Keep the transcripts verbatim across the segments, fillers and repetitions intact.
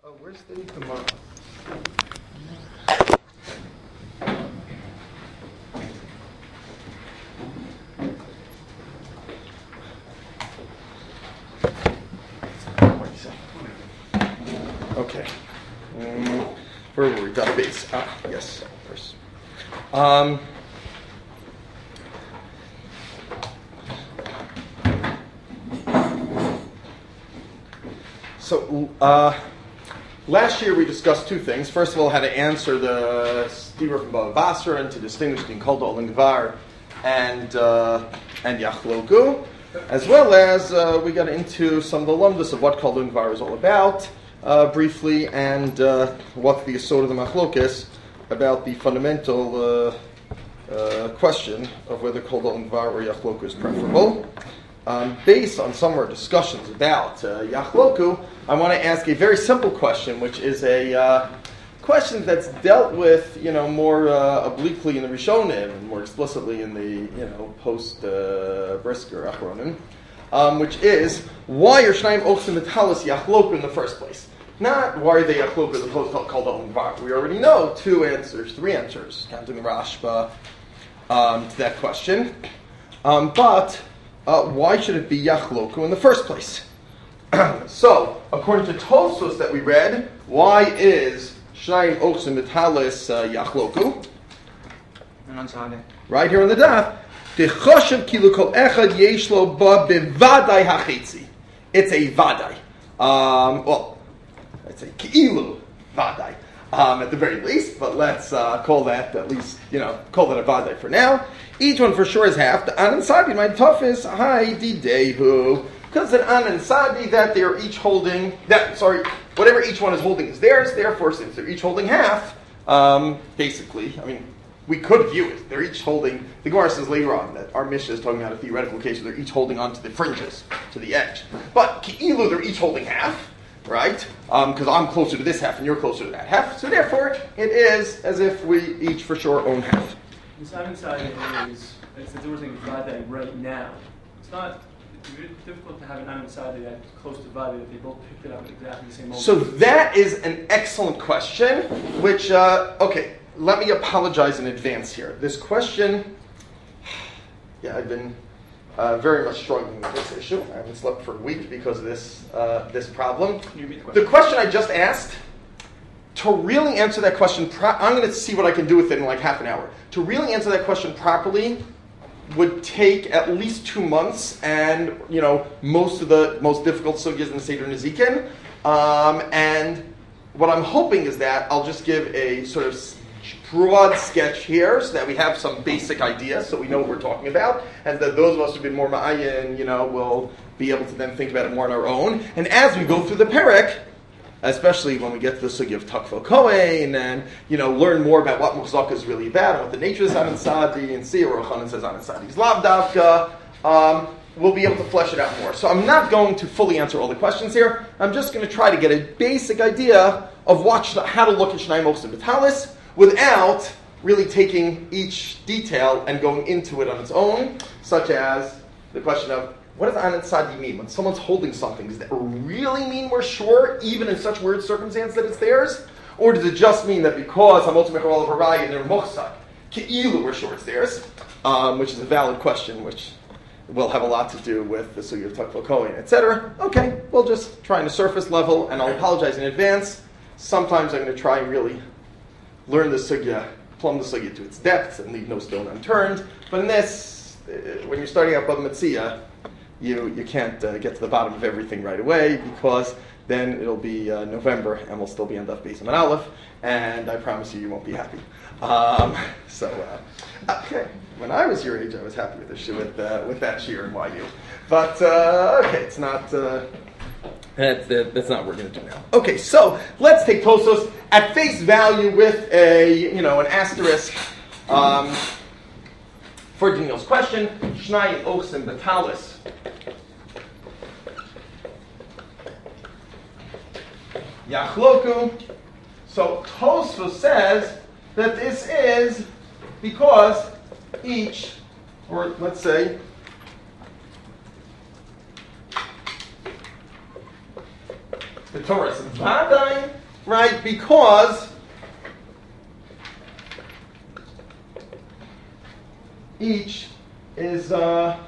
Oh, where's the Gemara? What do you say? Okay. Um, where were we? Database. Ah, yes, of course. Um, so, uh, last year we discussed two things. First of all, how to answer the Stira from Bava Basra and to distinguish between Kol Da'ol and Gvar and uh, and Yachloku, as well as uh, we got into some of the lumdus of what Kol Da'ol and Gvar is all about, uh, briefly, and uh, what the Yesod of the Machlokes about the fundamental uh, uh, question of whether Kol Da'ol and Gvar or Yachloku is preferable. Um, based on some of our discussions about uh, Yachloku, I want to ask a very simple question, which is a uh, question that's dealt with, you know, more uh, obliquely in the Rishonim and more explicitly in the, you know, post uh, Brisker Achronim, um, which is why are Shnayim Ochsim Metalis Yachloku in the first place? Not why are they Yachloku as opposed to Kol Da'ol and Gvar. We already know two answers, three answers, counting the Rashba um, to that question, um, but. Uh, why should it be Yachloku in the first place? So, according to Tosfos that we read, why is Shnayim Ochsim Metalis uh, Yachloku? Right here on the daf. Techoshev kilu kol echad yesh lo ba bevadai hachetzi. It's a vadai. Um, well, it's a ki'ilu vadai. Um, at the very least, but let's uh, call that at least, you know, call that a vadai for now. Each one for sure is half. The An and Sadi, my tough is Hai Didehu. Because an An and Sadi that they're each holding, that, sorry, whatever each one is holding is theirs, therefore, since they're each holding half, um, basically, I mean, we could view it. They're each holding, the Gemara says later on that our Mishnah is talking about a theoretical case where they're each holding onto the fringes, to the edge. But Ki'ilu, they're each holding half. Right? Because um, I'm closer to this half and you're closer to that half. So therefore, it is as if we each for sure own half. The side side is, it's the difference in Vada right now. It's not it's difficult to have an Anim Sadi that's close to Vada that they both picked it up at exactly the same moment. So that is an excellent question, which, uh, okay, let me apologize in advance here. This question, yeah, I've been Uh, very much struggling with this issue. I haven't slept for a week because of this uh, this problem. The question. the question I just asked, to really answer that question, pro- I'm going to see what I can do with it in like half an hour. To really answer that question properly would take at least two months, and you know most of the most difficult sugyas in the Seder Nezikin. Um, and what I'm hoping is that I'll just give a sort of broad sketch here so that we have some basic ideas so we know what we're talking about, and that those of us who've been more ma'ayin, you know, will be able to then think about it more on our own. And as we go through the perek, especially when we get to the sugi of Takfel Kohen and, you know, learn more about what Muhzaka is really about and what the nature is Anan Sadi, and see where Rochanan says Anan Sadi's Lav Davka, um, we'll be able to flesh it out more. So I'm not going to fully answer all the questions here. I'm just going to try to get a basic idea of what, how to look at Shnayim Ochsim Metalis without really taking each detail and going into it on its own, such as the question of, what does Anan Sadi mean? When someone's holding something, does that really mean we're sure, even in such weird circumstance, that it's theirs? Or does it just mean that because Hamot Mechor of Harai and they're Mochsad, Ke'ilu, we're sure it's theirs? Um, which is a valid question, which will have a lot to do with the Sugi of Takfel Kohen, et cetera. Okay, we'll just try on a surface level, and I'll apologize in advance. Sometimes I'm going to try and really learn the sugya, plumb the sugya to its depths, and leave no stone unturned. But in this, uh, when you're starting out Bava Metzia, you you can't uh, get to the bottom of everything right away, because then it'll be uh, November, and we'll still be on Daf Beis and Aleph, and I promise you, you won't be happy. Um, so, uh, okay, when I was your age, I was happy with the with uh, with that shear and Y U. But uh, okay, it's not. Uh, That's, that's not what we're going to do now. Okay, so let's take Tosfos at face value with a, you know, an asterisk um, for Daniel's question. Shnayim Ochsim Metalis. Yachloku. So Tosfos says that this is because each, or let's say, the b'toras vadai, right? Because each is uh,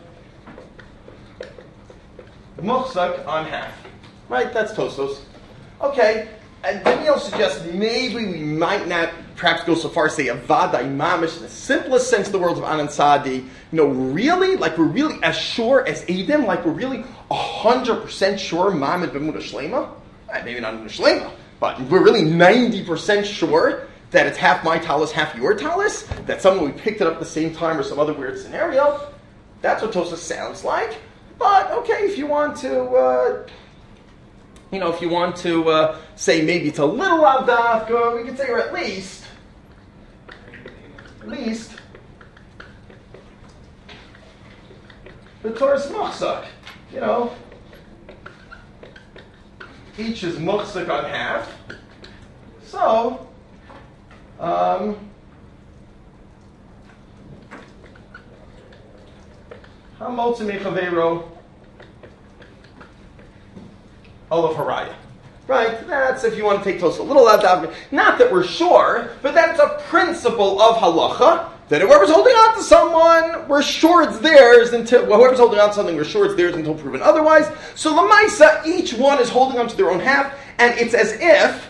muchzak on half, right? That's Tosfos. Okay, and then you'll suggest maybe we might not perhaps go so far as say a vadai mamish in the simplest sense of the words of Anan Sadi. You know, really, like we're really as sure as Adam, like we're really a hundred percent sure Mamid b'muda shlema. Right, maybe not muda shlema, but we're really ninety percent sure that it's half my talus, half your talus. That someone we picked it up at the same time or some other weird scenario. That's what Tosfos sounds like. But okay, if you want to. Uh, You know, if you want to uh, say maybe it's a little avdafka, we could say, or at least, at least, the Torah is muchzak. You know, each is muchzak on half. So, um, hamotzi mechavero. Olav Haraya. Right? That's if you want to take Tosfos a little out of not that we're sure, but that's a principle of halacha, that whoever's holding on to someone, we're sure it's theirs until, well, whoever's holding on to something, we're sure it's theirs until proven otherwise. So Lamaisa, each one is holding on to their own half, and it's as if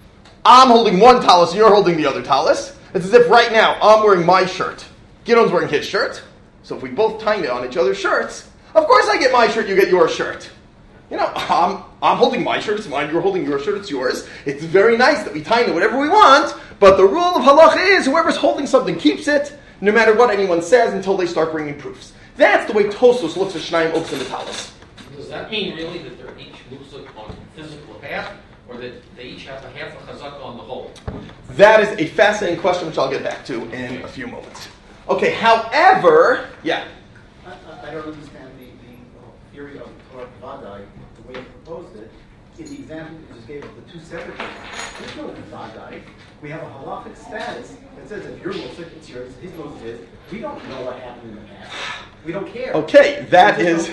I'm holding one talus and you're holding the other talus. It's as if right now I'm wearing my shirt, Gidon's wearing his shirt, so if we both tie it on each other's shirts, of course I get my shirt, you get your shirt. You know, I'm, I'm holding my shirt, it's mine, you're holding your shirt, it's yours. It's very nice that we tie it whatever we want, but the rule of halacha is whoever's holding something keeps it, no matter what anyone says, until they start bringing proofs. That's the way Tosfos looks at Shnayim Oaks and the Talis. Does that mean really that they're each muksuk on physical half, or that they each have a half a chazaka on the whole? That is a fascinating question, which I'll get back to in a few moments. Okay, however, yeah. I, I don't understand the, the theory of Torah Vadai, the way you proposed it. In the example you just gave of the two separate things, there's no Vadai. We have a halachic status that says if your musik, it's yours, his musik is. We don't know what happened in the past. We don't care. Okay, that we is,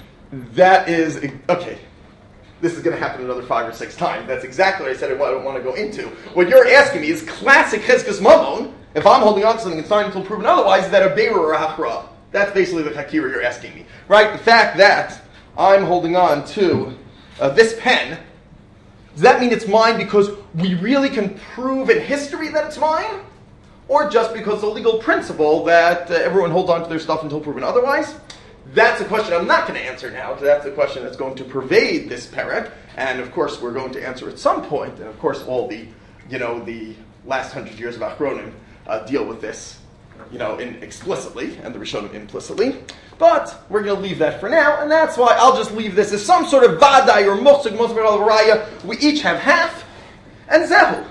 that is, okay. This is going to happen another five or six times. That's exactly what I said I don't want to go into. What you're asking me is classic chizkas mamon. If I'm holding on to something, it's not until proven otherwise, is that a beira or a hachra? That's basically the hakira you're asking me. Right? The fact that I'm holding on to uh, this pen, does that mean it's mine because we really can prove in history that it's mine? Or just because it's a legal principle that uh, everyone holds on to their stuff until proven otherwise? That's a question I'm not going to answer now. That's a question that's going to pervade this perek, and of course we're going to answer at some point. And of course, all the, you know, the last hundred years of Achronim uh, deal with this, you know, in explicitly, and the Rishonim implicitly. But we're going to leave that for now, and that's why I'll just leave this as some sort of vadai or muksuk, muksuk al varaya. We each have half, and zehu.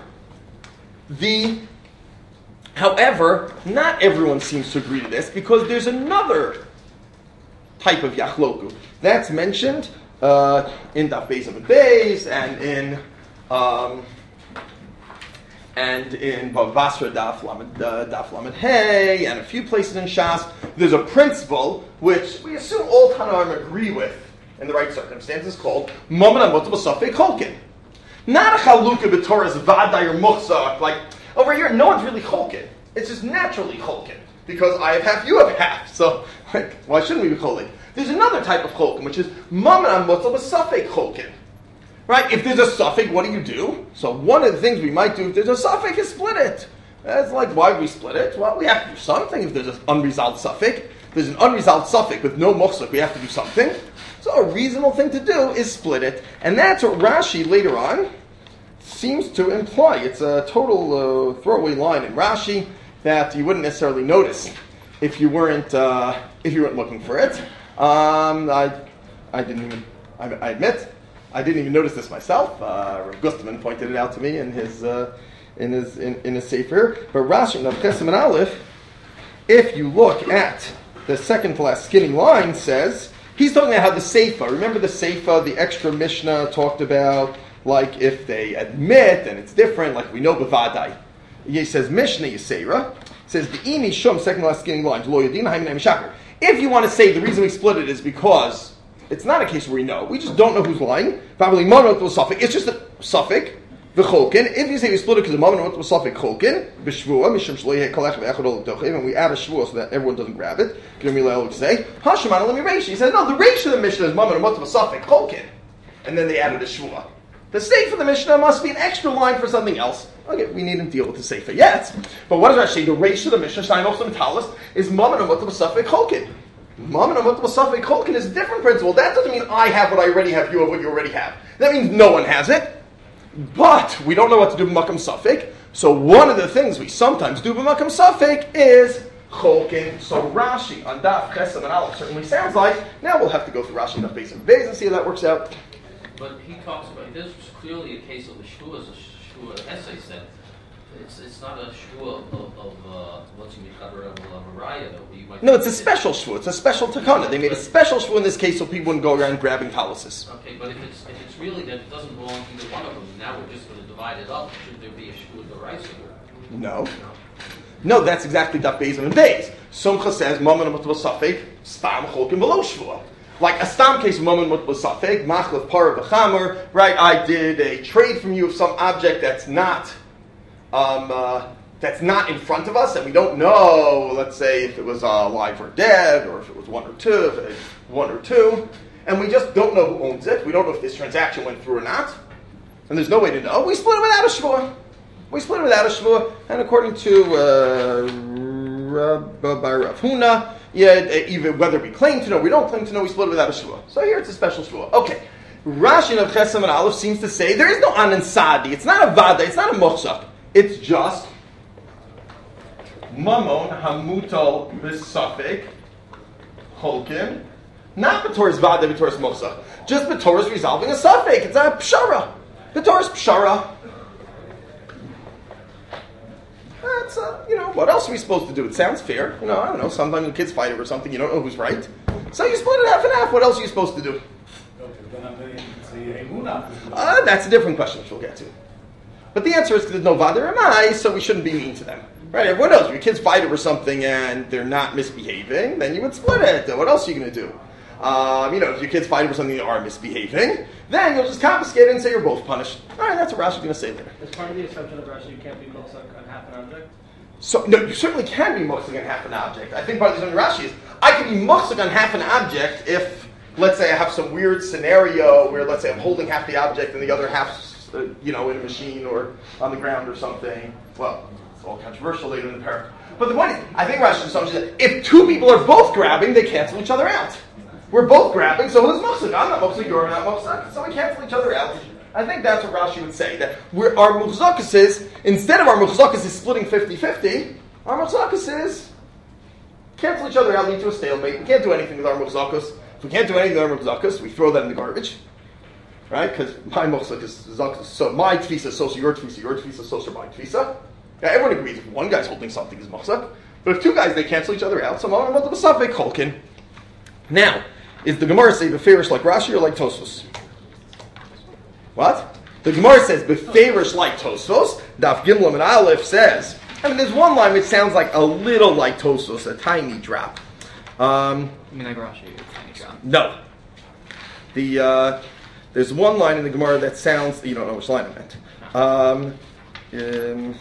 The, however, not everyone seems to agree to this because there's another type of yachloku. That's mentioned uh, in Daf Beis and Beis, and in um, and in Bava Basra Daf Lamed uh, Daf Lamed Hey, and a few places in Shas. There's a principle which we assume all Tanaim agree with in the right circumstances, called Maman Amotzah B'Safek Cholkin. Not a chalukah b'Torah's vaday or muchzak. Like over here, no one's really cholkin. It's just naturally cholkin. Because I have half, you have half. So, like, why shouldn't we be cholkin? There's another type of cholkin, which is maman motzah b'safek cholkin. Right? If there's a suffix, what do you do? So one of the things we might do if there's a suffix is split it. That's like, why do we split it? Well, we have to do something if there's an unresolved suffix. If there's an unresolved suffix with no muchzak, we have to do something. So a reasonable thing to do is split it. And that's what Rashi later on seems to imply. It's a total uh, throwaway line in Rashi that you wouldn't necessarily notice if you weren't uh, if you weren't looking for it. Um, I I didn't even I, I admit I didn't even notice this myself. Uh, Rav Gusterman pointed it out to me in his uh, in his in, in his sefer. But Rashi in Chesim and Aleph, if you look at the second to last skinny line, says he's talking about how the Seifa. Remember the Seifa, the extra Mishnah talked about, like if they admit and it's different, like we know b'vadai. He says Mishnah Yisera says the imi shum second last skinny line lo yadin haim shaker. If you want to say the reason we split it is because It's not a case where we know. We just don't know who's lying. Probably Maman was suffix. It's just a suffix. V'cholkin. If you say we split it because the Maman was suffix cholkin, b'shvua, mishum shloyeh kolech ve'echad olach and we add a shvua so that everyone doesn't grab it. G'nei would say, Hashemana let me reish. He says, no, the reish of the Mishnah is Maman was suffix cholkin. And then they added a shvua. The sefer of the Mishnah must be an extra line for something else. Okay, we needn't deal with the sefer yet. But what does that say? The reish of the Mishnah, Shine also Metalis, is Maman was suffix cholkin. Maman was suffix cholkin is a different principle. That doesn't mean I have what I already have, you have what you already have. That means no one has it. But we don't know what to do with makam suffix. So one of the things we sometimes do with makam suffix is cholkin. So Rashi on Daf Chesed and Aleph certainly sounds like. Now we'll have to go through Rashi and Daf Beis and Beis and see how that works out. But he talks about, this was clearly a case of the shvua, as a shvua essay said. It's it's not a shvua of, of, of uh, what's in the cover of a Mariah that you might. No, it's a special shvua. It's a special takana. They made a special shvua in this case so people wouldn't go around grabbing taluses. Okay, but if it's if it's really that it doesn't belong to either one of them, now we're just going to divide it up. Should there be a shvua deraisa? No. No, that's exactly Daf Beis and Beis. Sumcha says, Maman mutbal safek, spam cholkin below shvua. Like a stam case of Maman mutbal safek, machlef para v'chamer, right? I did a trade from you of some object that's not, um, uh, that's not in front of us, and we don't know, let's say, if it was uh, alive or dead, or if it was one or two, if it was one or two, and we just don't know who owns it. We don't know if this transaction went through or not, and there's no way to know. We split it without a shvua. We split it without a shvua, and according to uh, Rav Huna, yeah, even whether we claim to know, we don't claim to know, we split it without a shvua. So here it's a special shvua. Okay, Rashi of Chesem and Aleph seems to say there is no anan sadi. It's not a vada. It's not a mochzak. It's just mamon hamutal b'safek holkin, not b'tor's vada, b'tor's mochzak. Just b'tor's resolving a safek. It's a pshara. B'tor's pshara. That's, uh, you know, what else are we supposed to do? It sounds fair. You know, I don't know, sometimes the kids fight over something, you don't know who's right. So you split it half and half. What else are you supposed to do? Uh, that's a different question, which we'll get to. But the answer is there's no Vader Amai, so we shouldn't be mean to them. Right? Everyone knows if your kids fight over something and they're not misbehaving, then you would split it. What else are you going to do? Um, you know, if your kids fight over something that are misbehaving, then you'll just confiscate it and say you're both punished. All right, that's what Rashi's going to say later. As part of the assumption of Rashi, you can't be mochzak on half an object? So, no, you certainly can be mochzak on half an object. I think part of the assumption of Rashi is, I can be mochzak on half an object if, let's say I have some weird scenario where, let's say I'm holding half the object and the other half, uh, you know, in a machine or on the ground or something. Well, it's all controversial later in the parak. But the point is, I think Rashi's assumption is that if two people are both grabbing, they cancel each other out. We're both grabbing, so who's mochzak? I'm not mochzak, you're not mochzak, so we cancel each other out. I think that's what Rashi would say, that we're, our muchzakas is, instead of our muchzakas is splitting fifty-fifty, our muchzakas is cancel each other out, lead to a stalemate. We can't do anything with our muchzakas. If we can't do anything with our muchzakas, we throw that in the garbage. Right? Because my muchzak is zakas, so my tfisa is so your tfisa, your tfisa is so my tfisa. Now, everyone agrees if one guy's holding something is muchzak, but if two guys, they cancel each other out, so I'm going to b'safek cholkin. Now, is the Gemara say beferish like Rashi or like Tosfos? What? The Gemara says beferish like Tosfos. Daf Gimel and Aleph says. I mean, there's one line which sounds like a little like Tosfos, a tiny drop. Um, I mean, like Rashi, a tiny drop. No. The uh, there's one line in the Gemara that sounds. You don't know which line I meant. Um, um,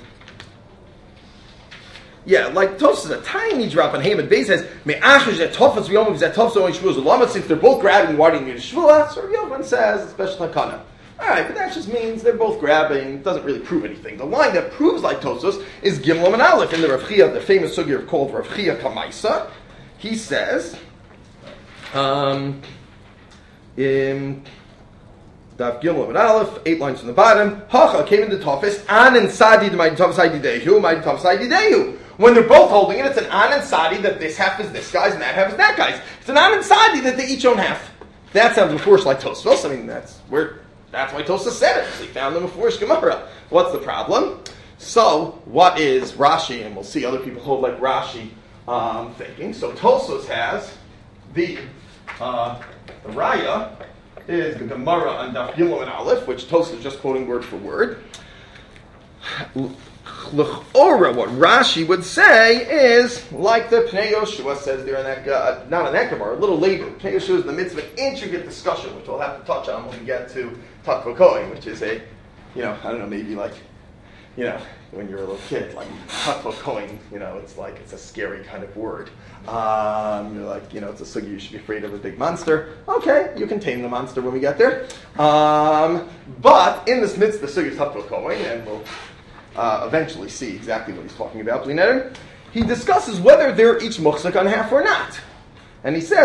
Yeah, like Tosfos is a tiny drop on Haman. Beis says, "Me'achash that Tosfos v'yomim that Tosfos only shvuas ulama." Since they're both grabbing, why do you need a shvua? So Yovan says, special takana. All right, but that just means they're both grabbing. It doesn't really prove anything. The line that proves like Tosfos is Gimel and Aleph in the Rav Chia, the famous sugya called Rav Chia Kamaisa. He says, um, in Daf Gimel and Aleph, eight lines from the bottom, Hacha came into Tosfos, An and Sadi the mighty Tosfos Ididehu, mighty Tosfos Ididehu. When they're both holding it, it's an an and sadi that this half is this guy's and that half is that guy's. It's an an and sadi that they each own half. That sounds before like Tosfos. I mean, that's where that's why Tosfos said it. They found them before Gemara. What's the problem? So, what is Rashi? And we'll see other people hold like Rashi um, thinking. So Tosfos has the uh, the Raya is the Gemara on Daf Gimel and Aleph, which Tosfos is just quoting word for word. L'chora, what Rashi would say is, like the Pnei Yoshua says there in that, uh, not in that Gemara, a little later. Pnei Yoshua is in the midst of an intricate discussion, which we'll have to touch on when we get to Takva Kohen, which is a, you know, I don't know, maybe like, you know, when you're a little kid, like Takva Kohen, you know, it's like, it's a scary kind of word. Um, you're like, you know, it's a sugi, you should be afraid of a big monster. Okay, you can tame the monster when we get there. Um, but in this midst of the sugi Takva Kohen, and we'll Uh, eventually see exactly what he's talking about. He discusses whether they're each muchzak on half or not. And he says,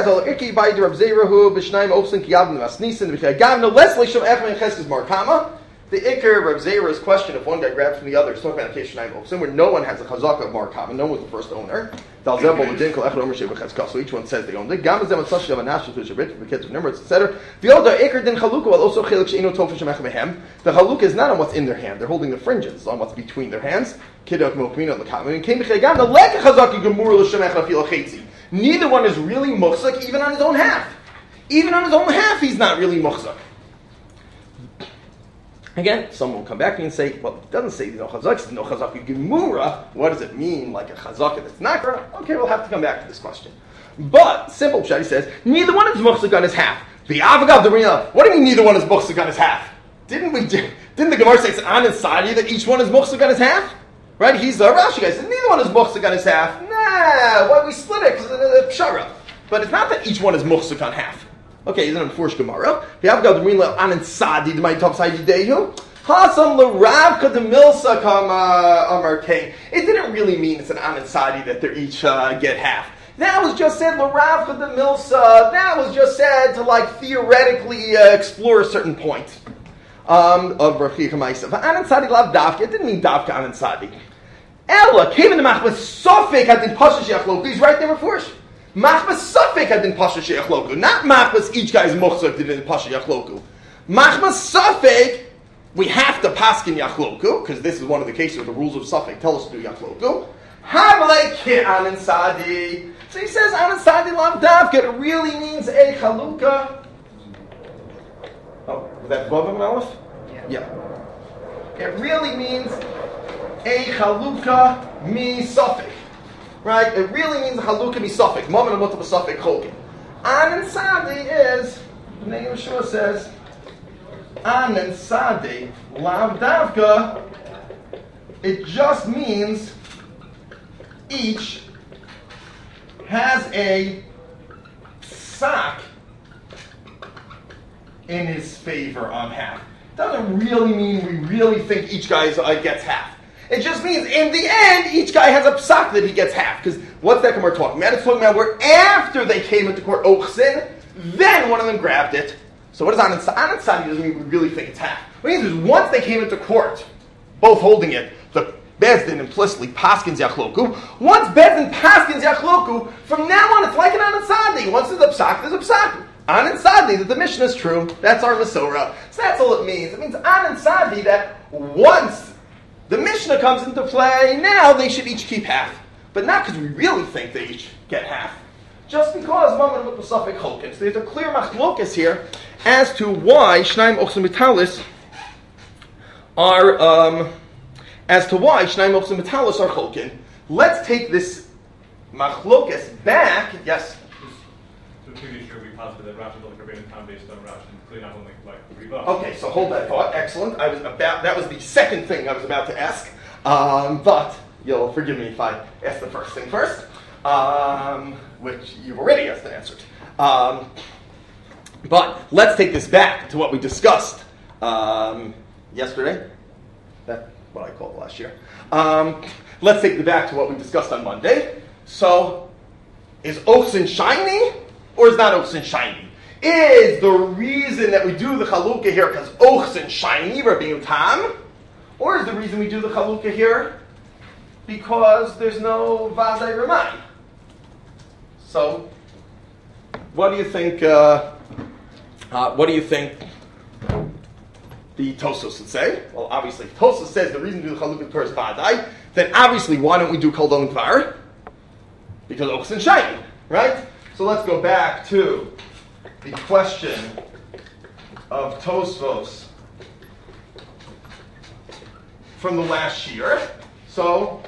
the Iker, Reb Zera's question, if one guy grabs from the other, is talking about a case Shnayim Opsim, where no one has a chazaka of Mar Kama, no one was the first owner. So each one says they owned it. The haluk is not on what's in their hand, they're holding the fringes, it's on what's between their hands. Neither one is really muchzak, even on his own half. Even on his own half, he's not really muchzak. Again, someone will come back to me and say, well, it doesn't say no chazak, it's no chazak gemura. What does it mean, like a chazak that's nakra? Okay, we'll have to come back to this question. But, simple pshat, he says, neither one is muchzak on his half. The avagav derina, what do you mean neither one is muchzak on his half? Didn't we, didn't the Gemara say it's an inside that each one is muchzak on his half? Right, he's a Rashi guy, says neither one is muchzak on his half. Nah, why we split it, because it's a pshara. But it's not that each one is muchzak on half. Okay, isn't it a Forsh Gemara? The Avgad Rinla Anan Sadi, the Mighty Top Side Dehu. Hasam Laravka the Milsa Kam Amar Kane. It didn't really mean it's an Anan Sadi that they each uh, get half. That was just said Laravka the Milsa. That was just said to like theoretically uh, explore a certain point um, of Rav Chiya Kamaisa. Anan Sadi Lav Davka. It didn't mean Davka Anan Sadi. Ella came in the Machmas Sofik had been Pasha Sheachloku. He's right there before. Machmas Safek had been Pasha Sheachloku. Not Machmas, each guy's Muchzak did in Pasha Yachloku. Machmas Safek, we have to paskin Yachloku, because this is one of the cases where the rules of Safek tell us to do Yachloku. Havale ki Anan Sadi. So he says Anan Sadi Lav Davka. It really means a Chalukah. Oh, was that Vav and Aleph? Yeah. yeah. It really means a Chalukah mi Safek. Right? It really means halukah misafik. Mom and mutab misafik chokin. Anan Sadi is, the name of Yeshua says, Anan Sadi lav davka. It just means each has a sock in his favor on half. Doesn't really mean we really think each guy uh, gets half. It just means, in the end, each guy has a psak that he gets half. Because what's that Gemara talking about? It's talking about where after they came into court, Ochsin, then one of them grabbed it. So what does Anan Sadi? Anan Sadi doesn't mean we really think it's half. What it means is once they came into court, both holding it, the Bezdin implicitly paskins Yachloku. Once Bezdin paskins Yachloku, from now on it's like an Anan Sadi. Once there's a psak, there's a psak. Anan Sadi, that the mission is true. That's our Masorah. So that's all it means. It means Anan Sadi that once the Mishnah comes into play, now they should each keep half. But not because we really think they each get half. Just because Mammon with Musafik Cholkin. So there's a clear machlokas here as to why Shnaim Ochsim Metalis are, um, as to why Shnaim Ochsim Metalis are Cholkin. Let's take this machlokas back. Yes? So the previous year we posited that Rashi is like a Rabbeinu Tam based on Rashi, clearly not only like Riva. Okay, so hold that thought. Excellent. I was about that was the second thing I was about to ask. Um, but you'll forgive me if I ask the first thing first, um, which you've already asked and answered. Um, but let's take this back to what we discussed um, yesterday. That's what I called last year. Um, let's take it back to what we discussed on Monday. So, is Ochsin shiny or is not Ochsin shiny? Is the reason that we do the chalukah here because Ochsin shiny, Rabbeinu Tam? Or is the reason we do the chalukah here because there's no Vadai Ramai? So, what do you think? Uh, uh, what do you think the Tosos would say? Well, obviously, if Tosos says the reason we do the chalukah because Vadai, then obviously, why don't we do Kol Don Dvar? Because Ochsin shiny, right? So let's go back to the question of Tosfos from the last year. So,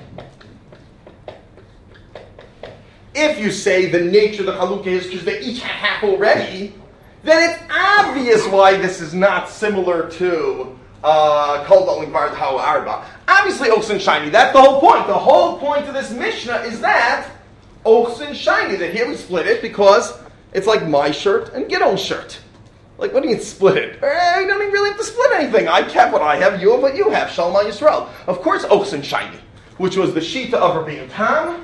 if you say the nature of the Chalukah is because they each have half already, then it's obvious why this is not similar to uh, Kol Da'olim Var D'Hau Arba. Obviously, Ochsen Shiny. That's the whole point. The whole point of this Mishnah is that Ochsen Shiny. That here we split it because it's like my shirt and Gidon's shirt. Like, what do you mean split it? Eh, you don't even really have to split anything. I kept what I have, you have what you have. Shalom Yisrael. Of course, Ochsen Shiny, which was the Shita of Rabbeinu Tam,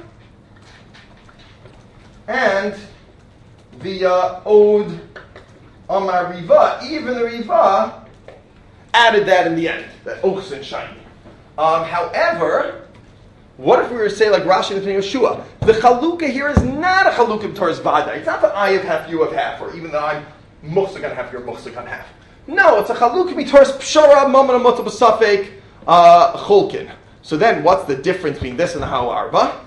and the uh, Ode Amar Riva, even the Riva, added that in the end, that Ochsen Shiny. Um, however, what if we were to say like Rashi and Yeshua? The Chalukah here is not a Chalukah B'Torah's Vada. It's not that I have half, you have half, or even that I'm Muchsik on half, you're Muchsik on half. No, it's a Chalukah B'Torah's Pshara, Maman Amota B'Safek, uh, Chulkin. So then, what's the difference between this and the Hau Arba?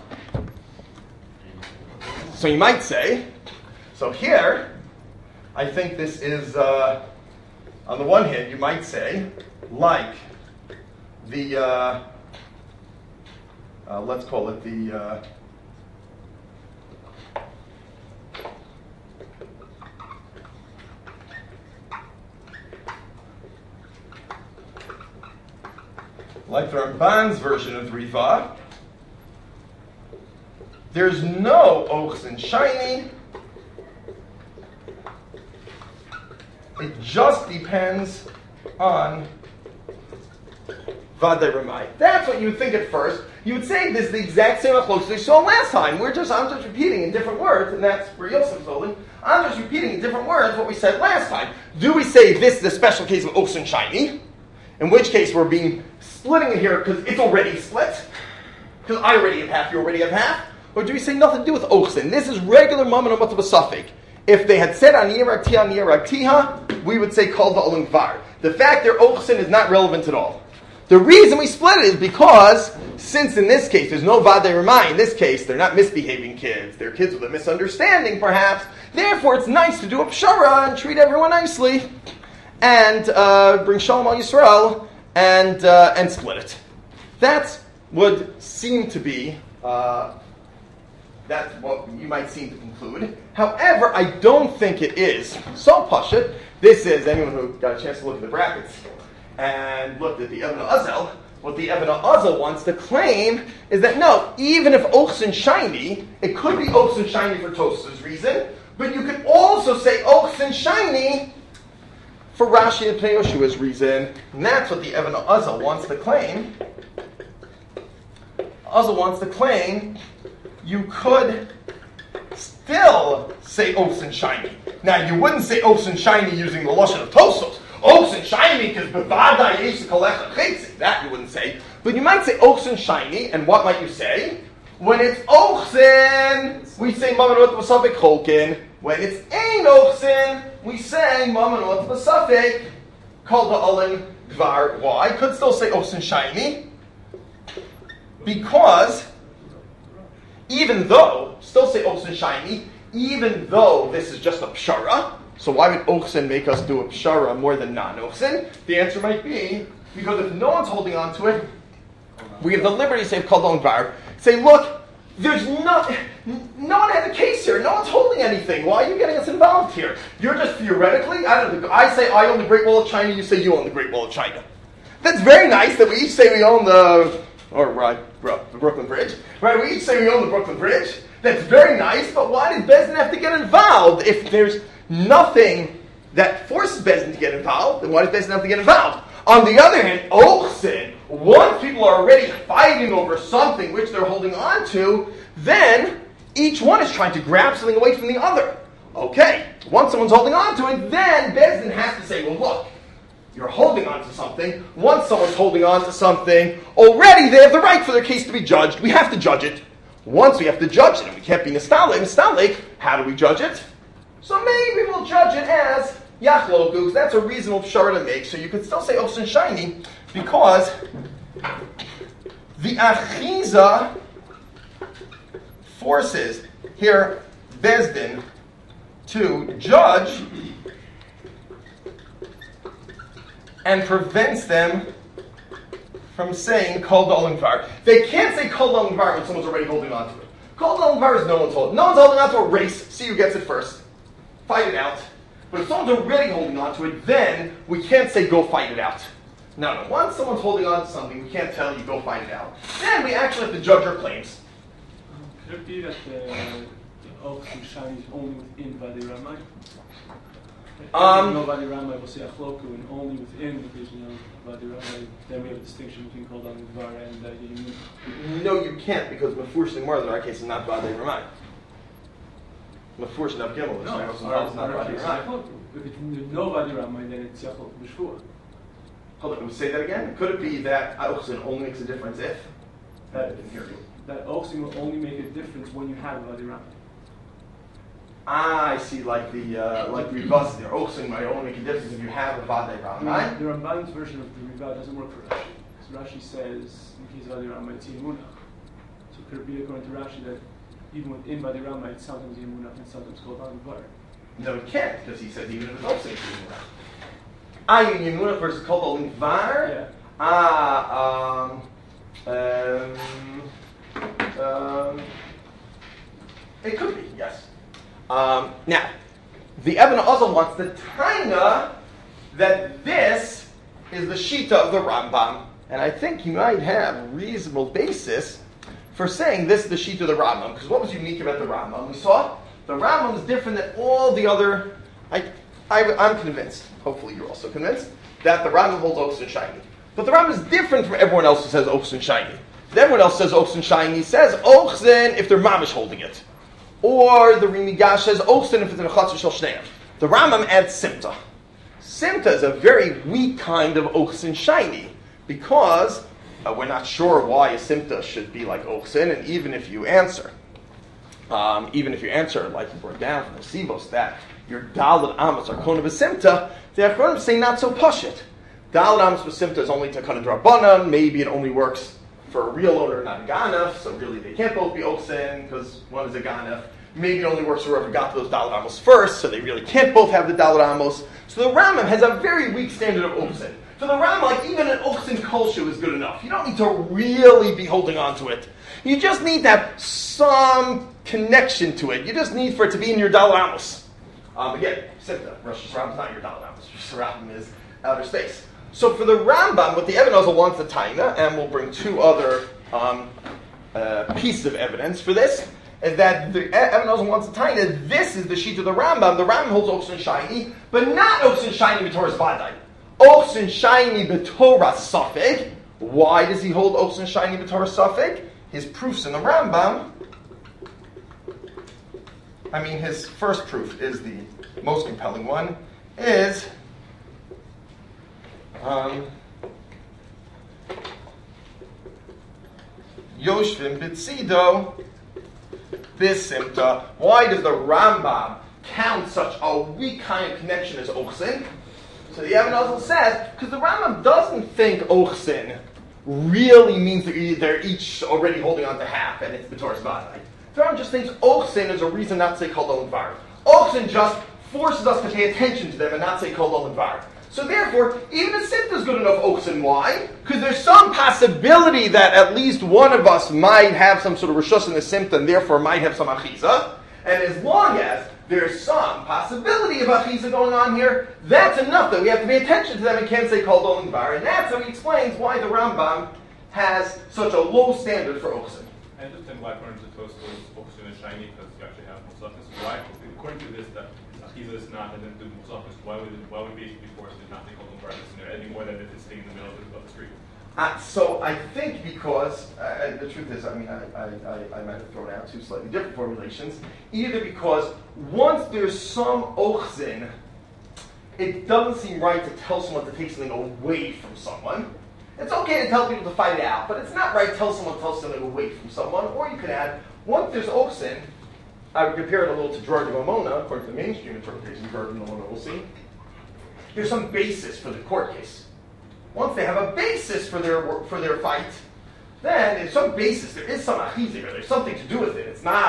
So you might say, so here, I think this is, uh, on the one hand, you might say, like the, uh, uh, let's call it the, uh, like the Ramban's version of Riva, there's no Ochsen Shiny. It just depends on Vadei Ramai. That's what you would think at first. You would say this is the exact same approach we saw last time. We're just, I'm just repeating in different words, and that's where Yosef's holding. I'm just repeating in different words what we said last time. Do we say this is a special case of Ochsen Shiny? In which case we're being splitting it here because it's already split? Because I already have half, you already have half? Or do we say nothing to do with Ochsen? This is regular Mammon Amot B'Safek. If they had said Aniyah Raktiha, Aniyah Raktiha, we would say Kol Da'olim Var. The fact they're Ochsen is not relevant at all. The reason we split it is because, since in this case there's no Vadei Ramai, in this case they're not misbehaving kids, they're kids with a misunderstanding perhaps, therefore it's nice to do a Pshara and treat everyone nicely, and uh, bring Shalom al Yisrael, and, uh, and split it. That would seem to be, uh, that's what you might seem to conclude. However, I don't think it is. So Pashut, this is, anyone who got a chance to look at the brackets and looked at the Eved Azel, what the Eved Azel wants to claim is that no, even if Ochsen Shiny, it could be Ochsen Shiny for Tosafos' reason, but you could also say Ochsen Shiny for Rashi and Pnei Yeshua's reason, and that's what the Eved Azel wants to claim. Azel wants to claim you could still say Ochsen Shiny. Now, you wouldn't say Ochsen Shiny using the Lashon of Tosafos. Ochsen Shiny because Bevada Yesh Kolecha Chitzi. That you wouldn't say. But you might say Ochsen Shiny, and what might you say? When it's Ochsen, we say Mamanot B'Safek Cholkin. When it's Ein Ochsen, we say Mamanot B'Safek Kol Da'olim Dvar. Why? Could still say Ochsen Shiny. Because even though, still say Ochsen Shiny, even though this is just a Pshara, so why would Ochsen make us do a Pshara more than non-Ochsen? The answer might be, because if no one's holding on to it, we have the liberty to say Kol Da'olim Dvar. Say, look, there's no, no one has a case here. No one's holding anything. Why are you getting us involved here? You're just theoretically, I don't know, I say I own the Great Wall of China, you say you own the Great Wall of China. That's very nice that we each say we own the, or right, the Brooklyn Bridge. Right, we each say we own the Brooklyn Bridge. That's very nice, but why did Bezdin have to get involved? If there's nothing that forces Bezdin to get involved, then why does Bezdin have to get involved? On the other hand, Ochsen, once people are already fighting over something which they're holding on to, then each one is trying to grab something away from the other. Okay, once someone's holding on to it, then Bezdin has to say, well, look, you're holding on to something. Once someone's holding on to something, already they have the right for their case to be judged. We have to judge it. Once we have to judge it, and we can't be Nastalik, Nastalik, how do we judge it? So maybe we'll judge it as Yachloku, because that's a reasonable pshara to make. So you could still say Ochsen Shiny, because the Achiza forces here Bezdin to judge and prevents them from saying kol dolim var. They can't say kol dolim var when someone's already holding on to it. Kol dolim var is no one's holding. No one's holding on to a race. See who gets it first. Fight it out. But if someone's already holding on to it, then we can't say go fight it out. No, no. Once someone's holding on to something, we can't tell you go fight it out. Then we actually have to judge our claims. Could it be that the, the oaks and shiny is only within Vadi Ramai? Um, no Vadi Ramai will say Achloku, and only within the vision of Vadi Ramai, then we have a distinction between Kol Dam Var and uh, Yemuna. No, you can't, because Mefurish Limar, in our case, is not Vadei Ramai. Mefurish Nav Gimel is No, not our- not our Vadei case is Ramai. Achloku. If it's no Vadi Ramai, then it's Yachloku B'Shvua. Hold on, say that again? Could it be that Ochsen only makes a difference if? I That, didn't hear you. that oxing will only make a difference when you have Vadi Ramai. Ah, I see, like the uh, like Rivas there. Ochsen might only make a difference if you have a Vadei Ramai. The Ramban's version of the Riva doesn't work for Rashi. So Rashi says, in case of Vadi Ramai, it's Yemuna. So could it be according to Rashi that even within Vadi Ramai, it's sometimes Yemuna and sometimes Kol Dam Var? No, it can't, because he says even if it's Ochsen, it's Yemuna. Ah, you mean Yemuna versus Kol Dolim Var? Yeah. Ah, um, um, um, it could be, yes. Um, now, the Ebn also wants the Taina that this is the Shita of the Rambam, and I think you might have a reasonable basis for saying this is the Shita of the Rambam, because what was unique about the Rambam? We saw the Rambam is different than all the other. I, I, I'm convinced, hopefully you're also convinced, that the Rambam holds Oaks and Shiny. But the Rambam is different from everyone else who says Oaks and Shiny. If everyone else says Oaks and Shiny, says Ochsen if they're mamish holding it. Or the Rimigash says Ochsen if it's in a Chatzah Shel Shneim. The Rambam adds Simta. Simta is a very weak kind of Ochsen Shiny, because uh, we're not sure why a Simta should be like Ochsen, and even if you answer, um, even if you answer, like you brought down from the Sivos, that your Dalad Amos are Kona B'Simta, the Achronim say not so Pashit. Dalad Amos B'Simta is only to Kana Drabanan, maybe it only works for a real owner, not a Ganef, so really they can't both be Ochsen, because one is a Ganef. Maybe it only works for whoever got those Dalad Amos first, so they really can't both have the Dalad Amos. So the Rambam has a very weak standard of Ochsen. For the Rambam, like even an Ochsen Kolshu is good enough. You don't need to really be holding on to it. You just need to have some connection to it. You just need for it to be in your Dalad Amos. Um, again, Simta, Rosh Hashanah is not your Dalad Amos. Rosh Hashanah is outer space. So for the Rambam, what the Ebn Ezra wants the Taina, and we'll bring two other um, uh, pieces of evidence for this, is that the Ebn Ezra wants the Taina. This is the sheet of the Rambam. The Rambam holds Ochsen Shiny, but not Ochsen Shiny b'Torah's Vadai. Ochsen Shiny b'Torah Safek. Why does he hold Ochsen Shiny b'Torah Safek? His proofs in the Rambam. I mean, his first proof is the most compelling one. Is Um, Yoshvim Bitzido Bisimta. Why does the Rambam count such a weak kind of connection as Ochsen? So the Ebn Ezra says, because the Rambam doesn't think Ochsen really means that they're each already holding on to half and it's B'Torah's Vadai. The Rambam just thinks Ochsen is a reason not to say Kol Dolim Var. Ochsen just forces us to pay attention to them and not say Kol Dolim Var. So therefore, even a Simta is good enough Ochsen. Why? Because there's some possibility that at least one of us might have some sort of Rishus in the Simta and therefore might have some Achiza. And as long as there's some possibility of Achiza going on here, that's enough that we have to pay attention to them and can't say Kol Dolim Var. And that's how he explains why the Rambam has such a low standard for Ochsen. I understand why according to Tosfos, Ochsen is shiny because you actually have Musafis. Why, according to this, that Achiza is not, and then the Musafis, why would it, why would basically force it not to call them practice in there any more than if it's staying in the middle of the, of the street? Uh, so I think because, uh, the truth is, I mean, I, I, I, I might have thrown out two slightly different formulations. Either because once there's some ochzen, it doesn't seem right to tell someone to take something away from someone. It's okay to tell people to fight it out, but it's not right to tell someone to tell something away from someone. Or you could add, once there's ochzen, I would compare it a little to Georgia Mamona, according to the mainstream interpretation of Georgia Mamona, we'll see. There's some basis for the court case. Once they have a basis for their for their fight, then there's some basis. There is some achiza here. There's something to do with it. It's not a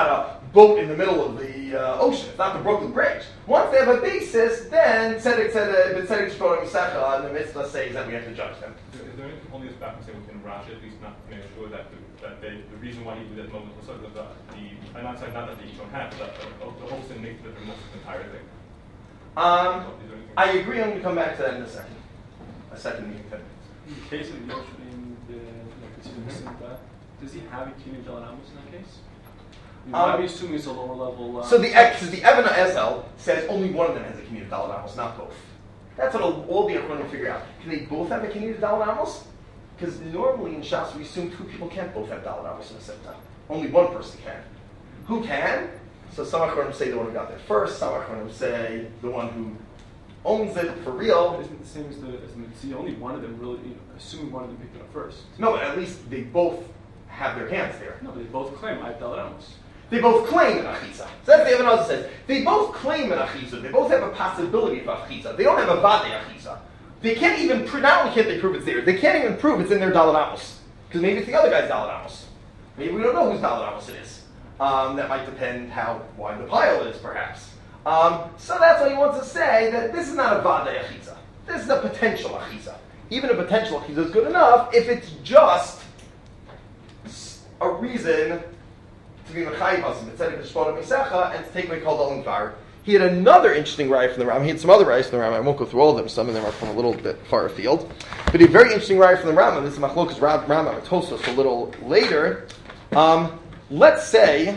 boat in the middle of the uh, ocean. It's not the Brooklyn Bridge. Once they have a basis, then tzedek tzedek tzedek shporim misecha, and the mitzvah says that we have to judge them. Is there anything holding us back from saying within Rashi, at least not to make sure that the, that they, the reason why he did that moment was sort of the, the I'm not saying not that they each don't have, but the, the whole sin makes the most of the entire thing. Um, So, is there anything- I agree. I'm going to come back to that in a second. A second meeting. In the case of Yoshua, the like, mm-hmm. does he have a kinyan Dalet Amos in that case? You know, Um, I'm assuming it's a lower level. Uh, So the Ex- the Evan Ezel says only one of them has a community Dalet Amos, not both. That's what all, all the Achronim figure out. Can they both have a community Dalet Amos? Because normally in Shas we assume two people can't both have Dalet Amos in a Sipta. Only one person can. Who can? So some Achronim say the one who got there first. Some Achronim say the one who owns it for real. Isn't it the same as the as the Mitzvah? Only one of them really, you know, assuming one of them picked it up first. No, but at least they both have their hands there. No, but they both claim I have Dalet Amos. They both claim an achiza. So that's the Evan Ezel says. They both claim an achiza. They both have a possibility of achiza. They don't have a vade achiza. They can't even prove. Not only can't they prove it's theirs, they can't even prove it's in their Dalet Amos. Because maybe it's the other guy's Dalet Amos. Maybe we don't know whose Dalet Amos it is. Um, that might depend how wide the pile is, perhaps. Um, so that's why he wants to say that this is not a vade achiza. This is a potential achiza. Even a potential achiza is good enough if it's just a reason to be mechayiv us, tzedek shporim misecha, and to take away kol dalim var. He had another interesting raya from the Rambam. He had some other rayas from the Rambam. I won't go through all of them. Some of them are from a little bit far afield. But he had a very interesting raya from the Rambam. This is Machlokas Rambam and Tosfos a little later. Um, let's say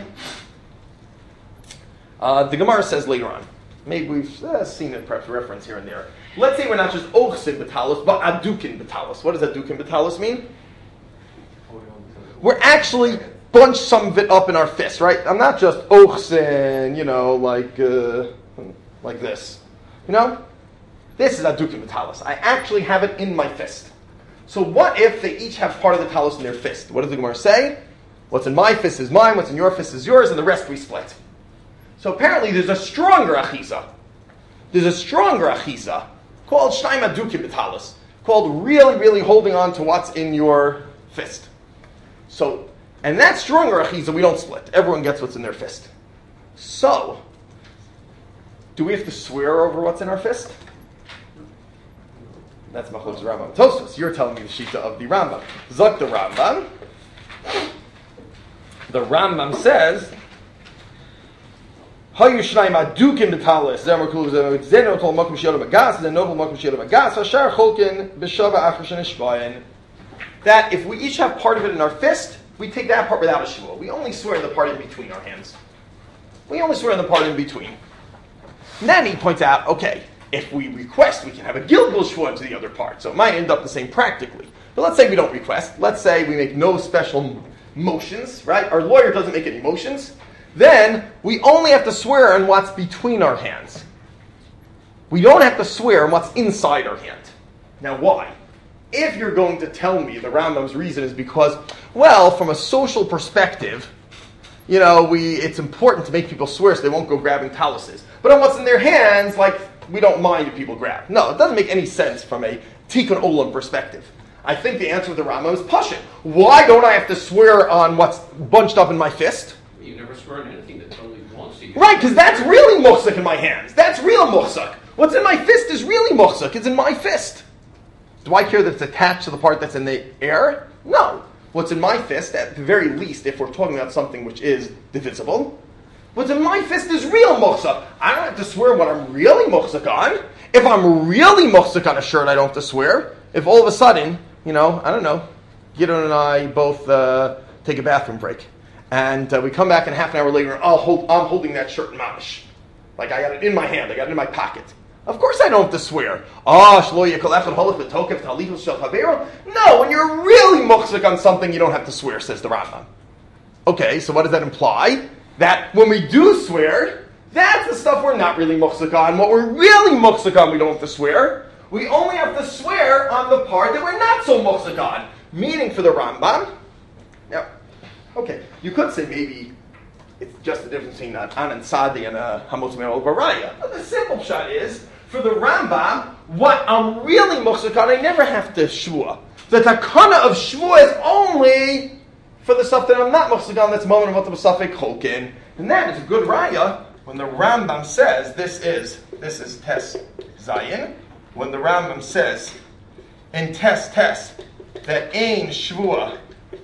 uh, the Gemara says later on. Maybe we've uh, seen it, perhaps reference here and there. Let's say we're not just ochsin betalos, but adukin betalos. What does adukin betalos mean? We're actually bunch some of it up in our fist, right? I'm not just ochsin, you know, like uh, like this. You know? This is adukim b'talos. I actually have it in my fist. So what if they each have part of the talos in their fist? What does the Gemara say? What's in my fist is mine, what's in your fist is yours, and the rest we split. So apparently there's a stronger achiza. There's a stronger achiza called shnaim adukim b'talos, called really, really holding on to what's in your fist. So, and that stronger achiza we don't split. Everyone gets what's in their fist. So, do we have to swear over what's in our fist? That's Machlokes Rambam Tosfos. You're telling me the shita of the Rambam. Zok the Rambam. The Rambam says, Hayu shnayim adukim b'talis zemer kulu zeno tol makom shiyodim agas zenovel makom shiyodim agas hashar cholkin b'shava achar shenishbayin. That if we each have part of it in our fist, we take that part without a shvua. We only swear in the part in between our hands. We only swear in the part in between. And then he points out, okay, if we request, we can have a gilgul shvua to the other part. So it might end up the same practically. But let's say we don't request. Let's say we make no special motions, right? Our lawyer doesn't make any motions. Then we only have to swear on what's between our hands. We don't have to swear on what's inside our hand. Now why? If you're going to tell me the Rambam's reason is because, well, from a social perspective, you know, we it's important to make people swear so they won't go grabbing taluses. But on what's in their hands, like, we don't mind if people grab. No, it doesn't make any sense from a tikkun olam perspective. I think the answer with the Rambam is pashut. Why don't I have to swear on what's bunched up in my fist? You never swear on anything that totally belongs to you. Right, because that's really muhsak in my hands. That's real muhsak. What's in my fist is really muhsak. It's in my fist. Do I care that it's attached to the part that's in the air? No. What's in my fist, at the very least, if we're talking about something which is divisible, what's in my fist is real muhsak. I don't have to swear what I'm really muhsak on. If I'm really muhsak on a shirt, I don't have to swear. If all of a sudden, you know, I don't know, Gideon and I both uh, take a bathroom break, and uh, we come back and half an hour later, I'll hold, I'm holding that shirt in mamish. Like I got it in my hand, I got it in my pocket. Of course I don't have to swear. Oh, no, when you're really muhsak on something, you don't have to swear, says the Rambam. Okay, so what does that imply? That when we do swear, that's the stuff we're not really muhsak on. What we're really muhsak on, we don't have to swear. We only have to swear on the part that we're not so muhsak on. Meaning for the Rambam, yeah, okay, you could say maybe it's just the difference between an Anan Sadi and a Hamotz Me'ol Baraya. But the simple shot is, for the Rambam, what I'm really muhsak on, I never have to shvua. The takana of shvua is only for the stuff that I'm not muhsak on, that's moment of Safek Cholkin. And that is a good raya when the Rambam says this is this is Tes Zayin. When the Rambam says in Tes Tes that Ein Shvua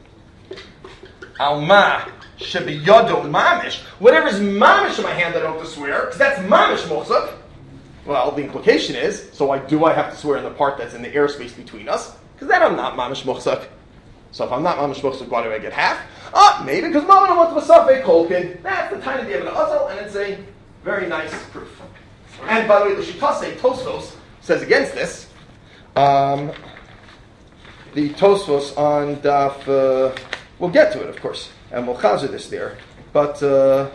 Alma Shebiyodo Mamish, whatever is Mamish in my hand, I don't have to swear, because that's Mamish Mochzak. Well, the implication is, so why do I have to swear in the part that's in the airspace between us? Because then I'm not Mamish Mochzak. So if I'm not Mamish Mochzak, why do I get half? Ah, maybe because Mama wants to Masafek Kolkin. That's the tiny bit of an Azel, and it's a very nice proof. And by the way, the Shitase Tosfos says against this. Um, the Tosfos on Daf, uh, we'll get to it, of course, and we'll chazer this there. But uh,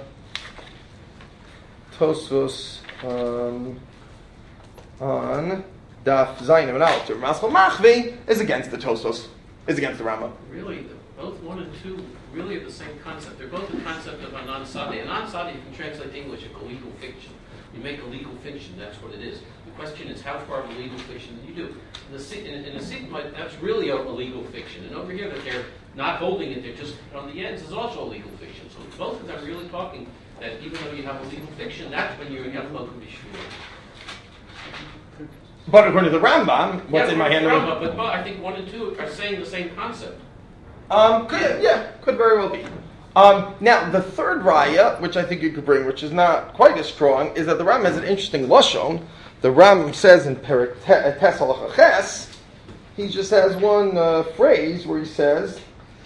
Tosfos um, on Daf Zaynim and Aleph to Maschal Machvi is against the Tosfos, is against the Rambam. Really, the, both one and two really are the same concept. They're both the concept of an ansadi. An ansadi you can translate to English as a legal fiction. You make a legal fiction, that's what it is. The question is, how far of a legal fiction do you do? In the, in, in the Sigma, that's really a, a legal fiction. And over here, that they're not holding it, they're just on the ends, is also a legal fiction. So both of them are really talking that even though you have a legal fiction, that's when you're going to be sure. But according to the Rambam, what's yeah, in my hand? Rambam, but, but I think one and two are saying the same concept. Um, could, yeah, could very well be. Um, now, the third raya, which I think you could bring, which is not quite as strong, is that the Rambam has an interesting lashon. The Rambam says in Perek Tes Halacha Ches, he just has one uh, phrase where he says,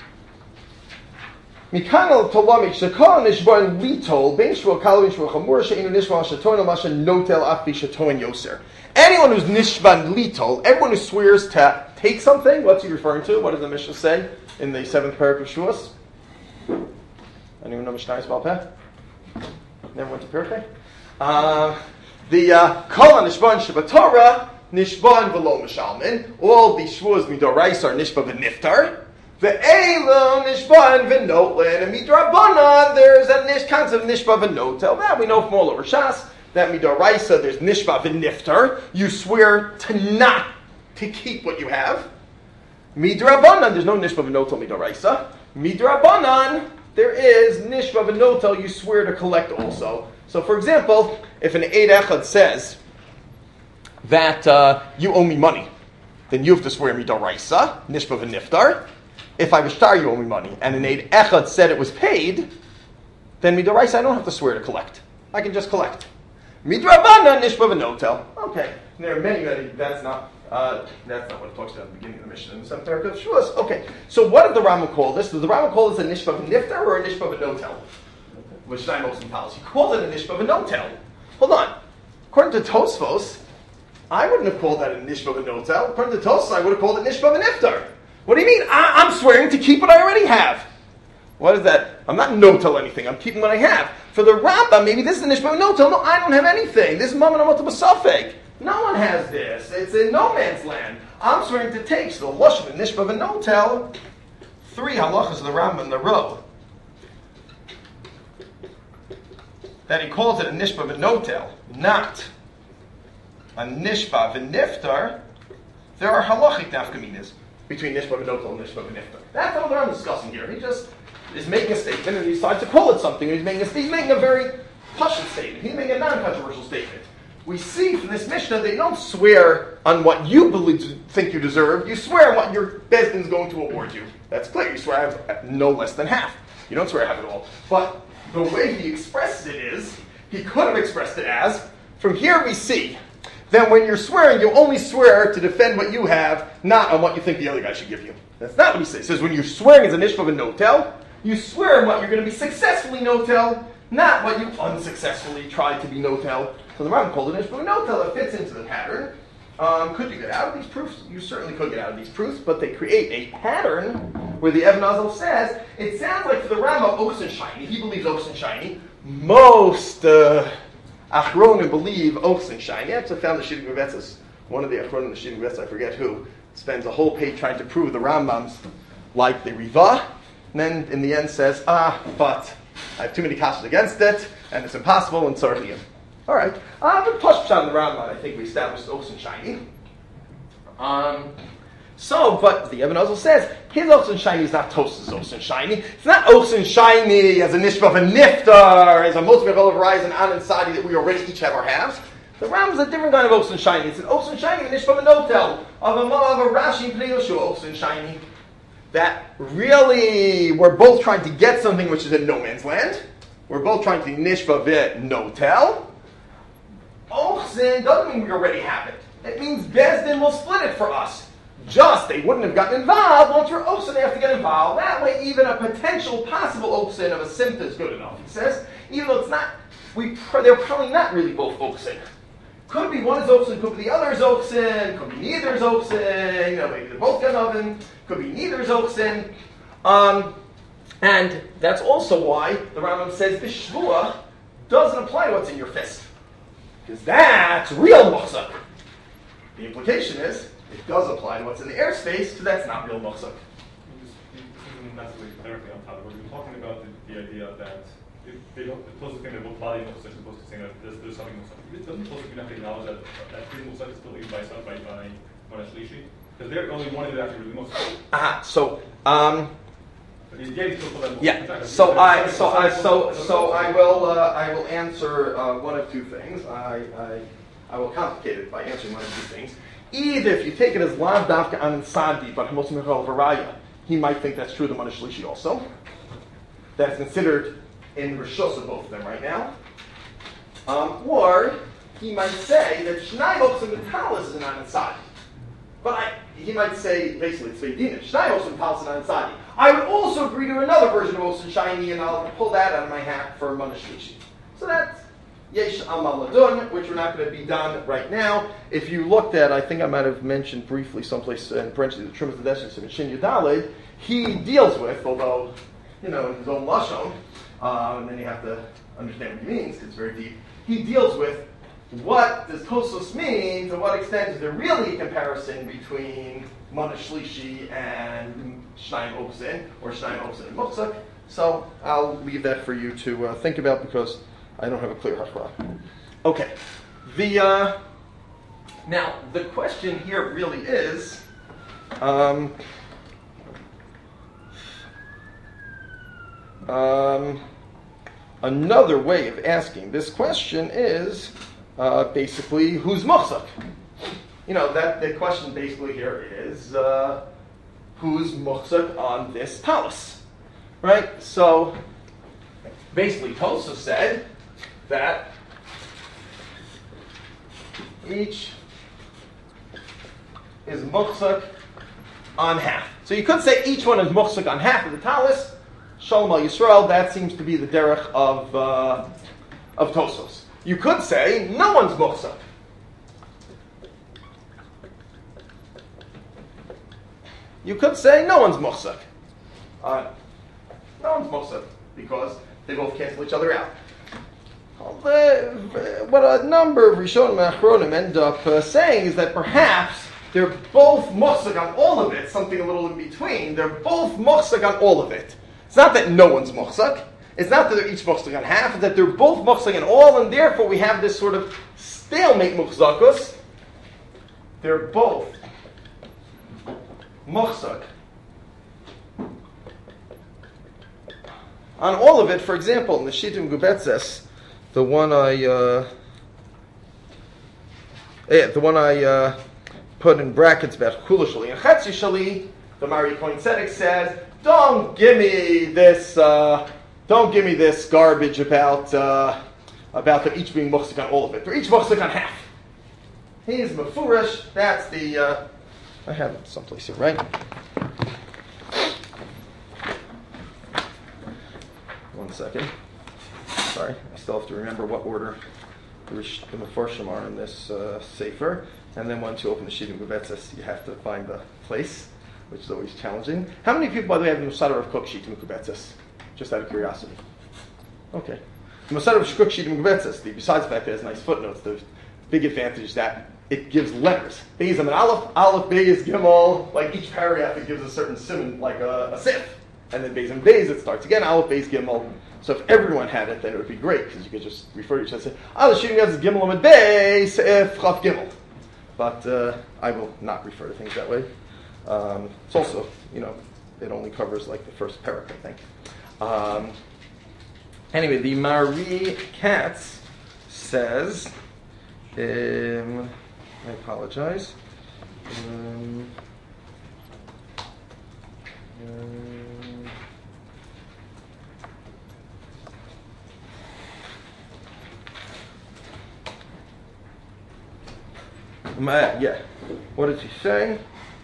"Mikanal tolamich shekol nishban litol bein shvul kalvin shvul chamur she'inu nishban shatoin amasha notel afi shatoin yoser." Anyone who's nishban litol, everyone who swears to take something, what's he referring to? What does the Mishnah say in the seventh parak of Shuas? Anyone know Mishnah Yisrael Peh? Never went to Pirkei? Uh, the Kol HaNishban Shabbatorah, Nishban V'lo Mishalmin. All the Shvuas Midorais are Nishba V'niftar. Ve'elo Nishban V'notlin. And Midrabanan, there's a nish, concept of Nishba V'notel. That we know from all over Shas. That Midoraisa, there's Nishba V'niftar. You swear to not to keep what you have. Midrabanan, there's no Nishba V'notel Midoraisa. Midrabanan, there is Nishba V'notel, you swear to collect also. So, for example, if an Eid Echad says that uh, you owe me money, then you have to swear Midoraisa, Nishba V'niftar. If I Vishtar, you owe me money, and an Eid Echad said it was paid, then Midoraisa, I don't have to swear to collect. I can just collect. Midrabanan, Nishba V'notel. Okay, there are many, many, that's not... Uh, that's not what it talks about at the beginning of the Mishnah. In some parak of Shuas. Okay, so what did the Rambam call this? Does the Rambam call this a nishba v'niftar or a nishba v'notel? Which is most in policy. He calls it a nishba v'notel. Hold on. According to Tosfos, I wouldn't have called that a nishba v'notel. According to Tosfos, I would have called it nishba v'niftar. What do you mean? I- I'm swearing to keep what I already have. What is that? I'm not notel anything. I'm keeping what I have. For the Rambam, maybe this is a nishba v'notel. No, I don't have anything. This is mammon amot b'safek. No one has this. It's in no man's land. I'm swearing to take. So the Lashon and Nishba and Notel, three halachas of the Rambam in the row. That he calls it a Nishba and Notel, not a Nishba and Niftar. There are halachic nafkaminas between Nishba and Notel and Nishba and Niftar. That's all that I'm discussing here. He just is making a statement and he decides to call it something. And he's making a, he's making a very pashut statement. He's making a non-controversial statement. We see from this Mishnah that you don't swear on what you believe, think you deserve. You swear on what your Bezdin is going to award you. That's clear. You swear I have no less than half. You don't swear I have it all. But the way he expresses it is, he could have expressed it as, from here we see that when you're swearing, you only swear to defend what you have, not on what you think the other guy should give you. That's not what he says. He says when you're swearing as a nishba of a notel, you swear on what you're going to be successfully notel, not what you unsuccessfully tried to be notel. So the Rambam called it nishba of a notel. It fits into the pattern. Um, could you get out of these proofs? You certainly could get out of these proofs, but they create a pattern where the Even Azal says, it sounds like for the Rambam, oaks and shiny. He believes oaks and shiny. Most uh, Achronim believe oaks and shiny. I actually found the Shittim Gevetzes. One of the Achronim in the Shittim Gevetzes, I forget who, spends a whole page trying to prove the Rambam's like the Riva, and then in the end says, ah, but I have too many kashas against it, and it's impossible, and Tzarchiyim. All right. Uh, the Pashpshat in the Rambam, I think we established oaks and shiny. Um, So, but the Ibn Ozel says, his Ochsen Shiny is not Tos's Ochsen Shiny. It's not Ochsen Shiny as a Nishba of a Niftar, as a Moshe Bechol of Horizon, An and Sadi, that we already each have our halves. The Ram is a different kind of Ochsen Shiny. It's an Ochsen Shiny, a Nishba of a Notel, of a of a Rashi Pnei Yoshua Ochsen Shiny. That really, we're both trying to get something which is in no man's land. We're both trying to Nishba Vit Notel. Ochsen doesn't mean we already have it. It means Bezdin will split it for us. Just, they wouldn't have gotten involved. Once you're Ochsen, they have to get involved. That way, even a potential possible Ochsen of a Simta is good enough, he says. Even though it's not, we pr- they're probably not really both Ochsen. Could be one is Ochsen, could be the other is Ochsen, could be neither is Ochsen, you know, maybe they're both got oven, could be neither is Ochsen. Um, and that's also why the Rambam says this Shvua doesn't apply to what's in your fist. Because that's real Mochzak. The implication is, it does apply to what's in the airspace, because that's not real Mochzak. This isn't necessarily directly on top of what we were talking about, the, the idea that if they don't, the closest thing that both body and Mochzak is supposed to say that there's, there's something Mochzak. It doesn't supposed to be enough to acknowledge that that his Mochzak is still eaten by by by Mona Shlishi, because they're only one of the actually really Mochzak. Ah, so, um, But he's getting still that yeah, Mochzak. so I, so I, so, so I will, uh, I will answer uh, one of two things. I, I, I will complicate it by answering one of two things. Either if you take it as Lav Davka Anan Sadi, but Hamos Michal Varaya, he might think that's true of the Mona Shlishi also. That's considered in the Rishos of both of them right now. Um, or he might say that Shnai Ochsen Metalis is an Anan Sadi. But I, he might say, basically, it's Veidina. Shnai Ochsen Metalis is an Anan Sadi. I would also agree to another version of Ochsen Shiny, and I'll pull that out of my hat for Mona Shlishi. So that's Yesh Amal Ladun, which we're not going to be done right now. If you looked at, I think I might have mentioned briefly someplace in parentheses, the Trimas Hadeshis of Shin Yudalid, he deals with, although, you know, in his own Lashon, uh, and then you have to understand what he means, because it's very deep, he deals with what does Tosos mean, to what extent is there really a comparison between Mona Shlishi and Shnayim Ochsen, or Shnayim Ochsen and Mochzak. So I'll leave that for you to uh, think about, because I don't have a clear hashra. Okay. The uh, now the question here really is, um, um, another way of asking this question is uh, basically who's Mochzak? You know, that the question basically here is uh, who's Mochzak on this talus, right? So basically, Tosa said that each is muchzak on half. So you could say each one is muchzak on half of the talus. Shalom al Yisrael, that seems to be the derech of uh, of Tosos. You could say no one's muchzak. You could say no one's muchzak. Uh, no one's muchzak because they both cancel each other out. What a number of Rishonim and Achronim end up uh, saying is that perhaps they're both muchzak on all of it, something a little in between. They're both muchzak on all of it. It's not that no one's muchzak. It's not that they're each muchzak on half. It's that they're both muchzak on all, and therefore we have this sort of stalemate muchzakus. They're both muchzak on all of it. For example, in the Shittim Gubetzes, the one I, uh, yeah, the one I uh, put in brackets about Kula Shali and Chetzi Shali, the Mari Kohen Tzedek says, don't give me this, uh, don't give me this garbage about uh, about them each being muchzak on all of it. They're each muchzak on half. He's mefurish. That's the. Uh, I have it someplace here, right? One second. Sorry, I still have to remember what order the Mefarshim are in this uh, sefer. And then once you open the Shittim Gubetzes, you have to find the place, which is always challenging. How many people, by the way, have the Masada of Cook Shittim Gubetzes? Just out of curiosity. Okay. The Masada of Cook Shittim Gubetzes, besides the fact that it has nice footnotes, the big advantage is that it gives letters. Beis and Aleph, Aleph, Beis, Gimel, like each paragraph it gives a certain simon, like a, a sif. And then Beis and Beis, it starts again, Aleph, Beis, Gimel. So if everyone had it, then it would be great, because you could just refer to each other and say, ah, the Shittim Gubetzes is Gimel and Beis, if Chaf Gimel. But uh, I will not refer to things that way. Um, it's also, you know, it only covers like the first parak, I think. Um, anyway, the Mari Katz says, um, I apologize. Um, um, Ma- yeah. What did he say?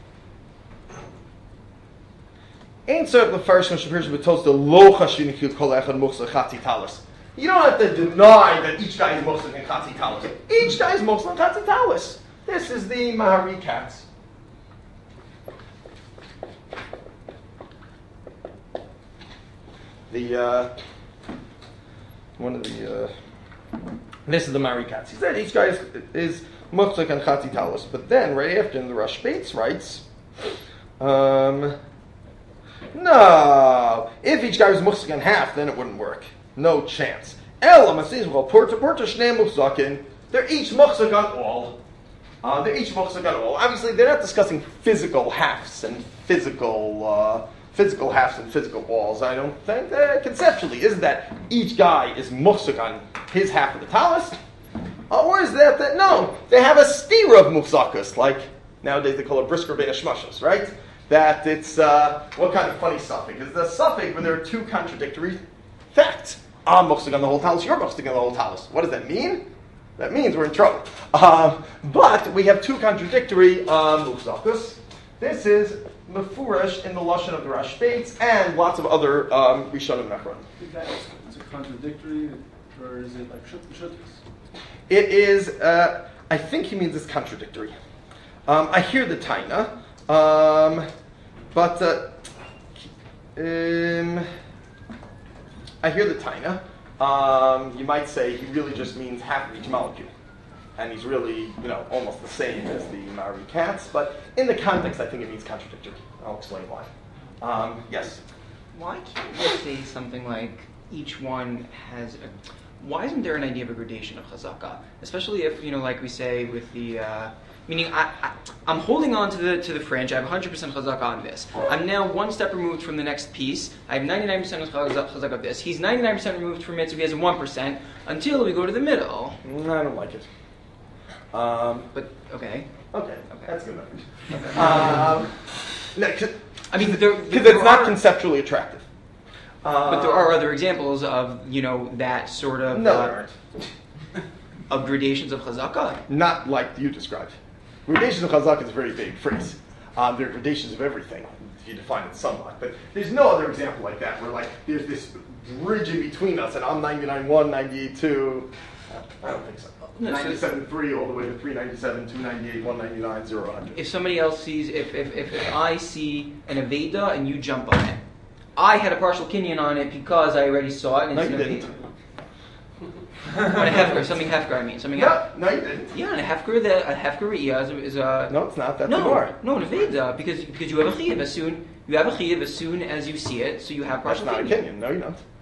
Ain't certain the first one Shapir should be told the lo chashin kil kol echad muchsa chatzi talis. You don't have to deny that each guy is muchsa and chatzi talis. Each guy is muchsa and chatzi talis. This is the Mahari Katz. The uh, one of the uh, this is the Mahari Katz. He said each guy is, is muchsa and chatzi talis. But then right after in the Rosh Bates writes. Um, No, if each guy was muhsik in half, then it wouldn't work. No chance. They're each muhsik on all. Uh, they're each muhsik on all. Obviously, they're not discussing physical halves and physical uh, physical halves and physical alls. I don't think. Uh, conceptually, isn't that each guy is muhsik on his half of the talis? Uh, or is that that no? They have a stira of muhsakas, like nowadays they call it brisker bein hashmashos, right? That it's, uh, what kind of funny suffix? It's the suffix when there are two contradictory facts. I'm muhsik on the whole talus, you're muhsik on the whole talus. What does that mean? That means we're in trouble. Um, but we have two contradictory um, muhsakas. This is mefurash in the lashon of the Rosh Bates and lots of other um, Rishonim Mechron. Is it contradictory, or is it like shuttas? It is, uh, I think he means it's contradictory. Um, I hear the taina. Um, but uh, um, I hear the taina. Um, you might say he really just means half of each molecule, and he's really, you know, almost the same as the Mari Katz. But in the context, I think it means contradictory. I'll explain why. Um, yes. Why can't we say something like each one has a... Why isn't there an idea of a gradation of chazaka? Especially if, you know, like we say with the... Uh, Meaning, I, I, I'm holding on to the to the fringe. I have one hundred percent chazaka on this. I'm now one step removed from the next piece. I have ninety-nine percent of chazaka of this. He's ninety-nine percent removed from it, so he has one percent until we go to the middle. Mm, I don't like it. Um, but okay. Okay. Okay. That's good enough. Okay. Um, no, I mean, there, because there it's not are, conceptually attractive. Uh, but there are other examples of, you know, that sort of no, uh, there aren't. of gradations of chazaka. Not like you described. Gradations of chazaka is a very big phrase. Um, there are gradations of everything, if you define it somewhat. But there's no other example like that, where like there's this bridge in between us, and I'm ninety-nine one, ninety-eight two. I don't think so. No, so ninety-seven three all the way to three ninety-seven, two ninety-eight, one ninety-nine, zero, one hundred. if somebody else sees, if, if, if, if I see an Aveda and you jump on it, I had a partial kinyan on it because I already saw it. And No, it's you an didn't. Aveda. On a hefker, something hefker, I mean. Something No, no, you didn't. Yeah, and a hefker, the, a hefker re'iyah is, a- is a... No, it's not. That's no, a Gemara. no, an Aveda, because, because you have a chiyuv as soon, you have a chiyuv as soon as you see it, so you have That's partial not a kinyan. Kenyan. No, you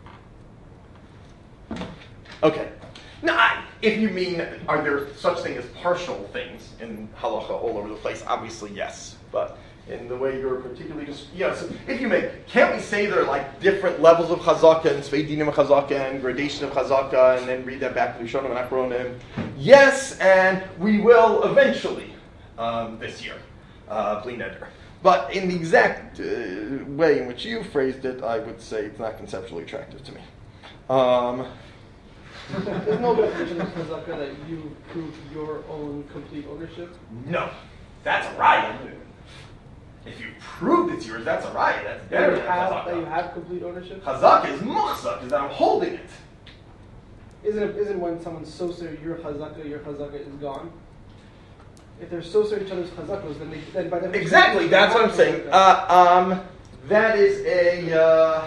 don't. Okay. Now, I, if you mean, are there such thing as partial things in halacha all over the place? Obviously, yes. But in the way you're particularly just, yeah, so if you make, can't we say there are like different levels of chazaka and sveidinim of chazaka and gradation of chazaka and then read that back to Rishonim and Achronim? Yes, and we will eventually um, this year, uh, bli neder. But in the exact uh, way in which you phrased it, I would say it's not conceptually attractive to me. Um, There's no definition of chazaka that you prove your own complete ownership. no, that's a riot. If you prove it's yours, that's a riot. That's That better you than have, chazaka. that you have complete ownership. Chazaka is muhsak, is that I'm holding it. Isn't it, isn't when someone's soser your chazaka, your chazaka is gone? If they're soser each other's chazakas, then they then by definition Exactly, that's what I'm saying. Uh, um, that is a uh,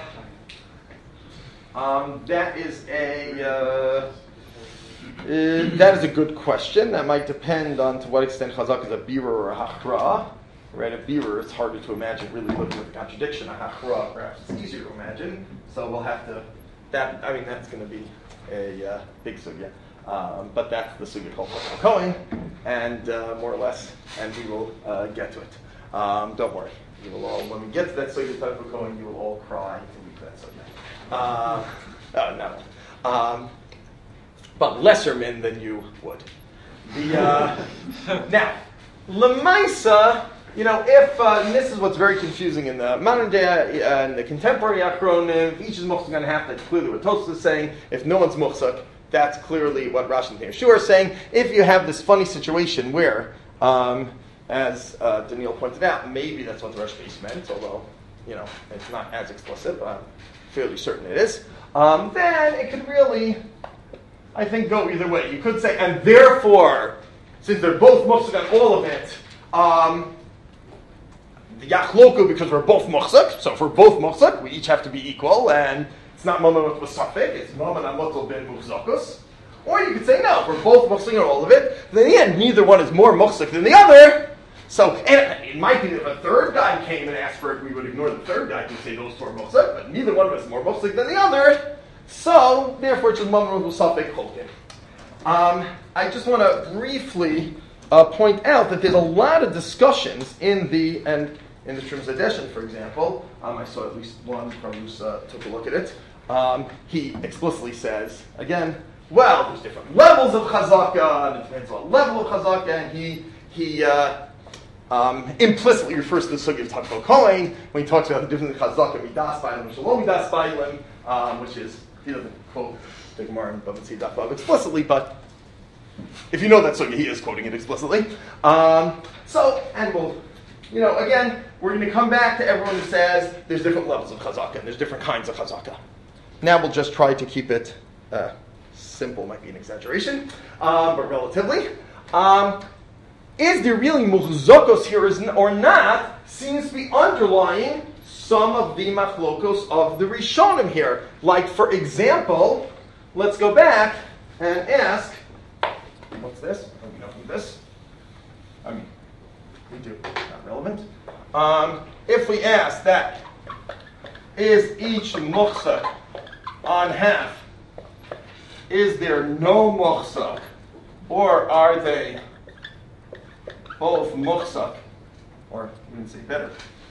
um, that is a uh, uh, that is a good question. That might depend on to what extent chazak is a birur or a hachra. Right, a birur, it's harder to imagine really living with a contradiction. A hachra, perhaps it's easier to imagine. So we'll have to. That I mean, that's going to be a uh, big sugya. Um, but that's the sugya called Kohen, and uh, more or less, and we will uh, get to it. Um, don't worry. You will all, when we get to that Sugya type of Kohen, you will all cry to read that Sugya. Uh, oh, no. Um, but lesser men than you would. The, uh, now, Lemaisa, you know, if, uh, and this is what's very confusing in the modern day uh, and the contemporary Achronim, if each is Muchsak on half, that's clearly what Tosfos is saying. If no one's Muchsak, that's clearly what Rashi and Yeshua are saying. If you have this funny situation where, um, as uh, Daniel pointed out, maybe that's what the Rosh Beis meant, although, you know, it's not as explicit, but I'm fairly certain it is, um, then it could really, I think, go either way. You could say, and therefore, since they're both Muchsak on all of it, um, the Yachloku, because we're both Muchsak, so if we're both Muchsak, we each have to be equal, and it's not Maman with Safek, it's Maman Amotel ben Muchzakus. Or you could say, no, if we're both Muchsak on all of it, then in the end, neither one is more Muchsak than the other. So, and it might be that if a third guy came and asked for it, we would ignore the third guy and say those two are Muchsak, but neither one of us is more Muchsak than the other. So, therefore, it's just Maman with Safek Cholkin. Um, I just want to briefly uh, point out that there's a lot of discussions in the, and in the Trim Zadeshin, for example, um, I saw at least one from who uh, took a look at it. Um, he explicitly says, again, well, there's different levels of chazaka, and it depends on what level of chazaka, and he he uh, um, implicitly refers to the sugya of Takal Kohen when he talks about the difference in chazaka midas bailim and shalom midas bailim, um, which is, he doesn't quote the Gemara in Bava Tzidach Vav explicitly, but if you know that sugya, he is quoting it explicitly. Um, so, and we'll, you know, again, we're going to come back to everyone who says there's different levels of chazaka and there's different kinds of chazaka. Now we'll just try to keep it uh, simple, might be an exaggeration, um, but relatively. Um, is there really muchzokos here or not seems to be underlying some of the machlokos of the Rishonim here. Like, for example, let's go back and ask, what's this? Oh, we don't need this. I mean, we do. Not relevant. Um, if we ask that, is each muchzak on half, is there no muchzak, or are they both muchzak, or we can say better,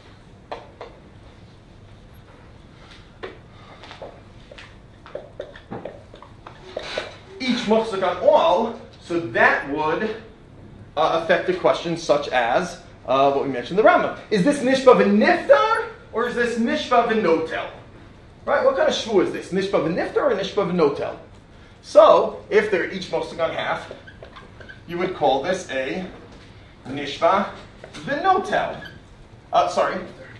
each muchzak on all, so that would uh, affect a question such as uh, what we mentioned in the Rambam. Is this nishba v'niftar, or is this nishba v'notel? Right? What kind of shvu is this? Nishba v'niftar or nishba v'notel? So, if they're each muchzak on half, you would call this a nishba v'notel. Uh, sorry.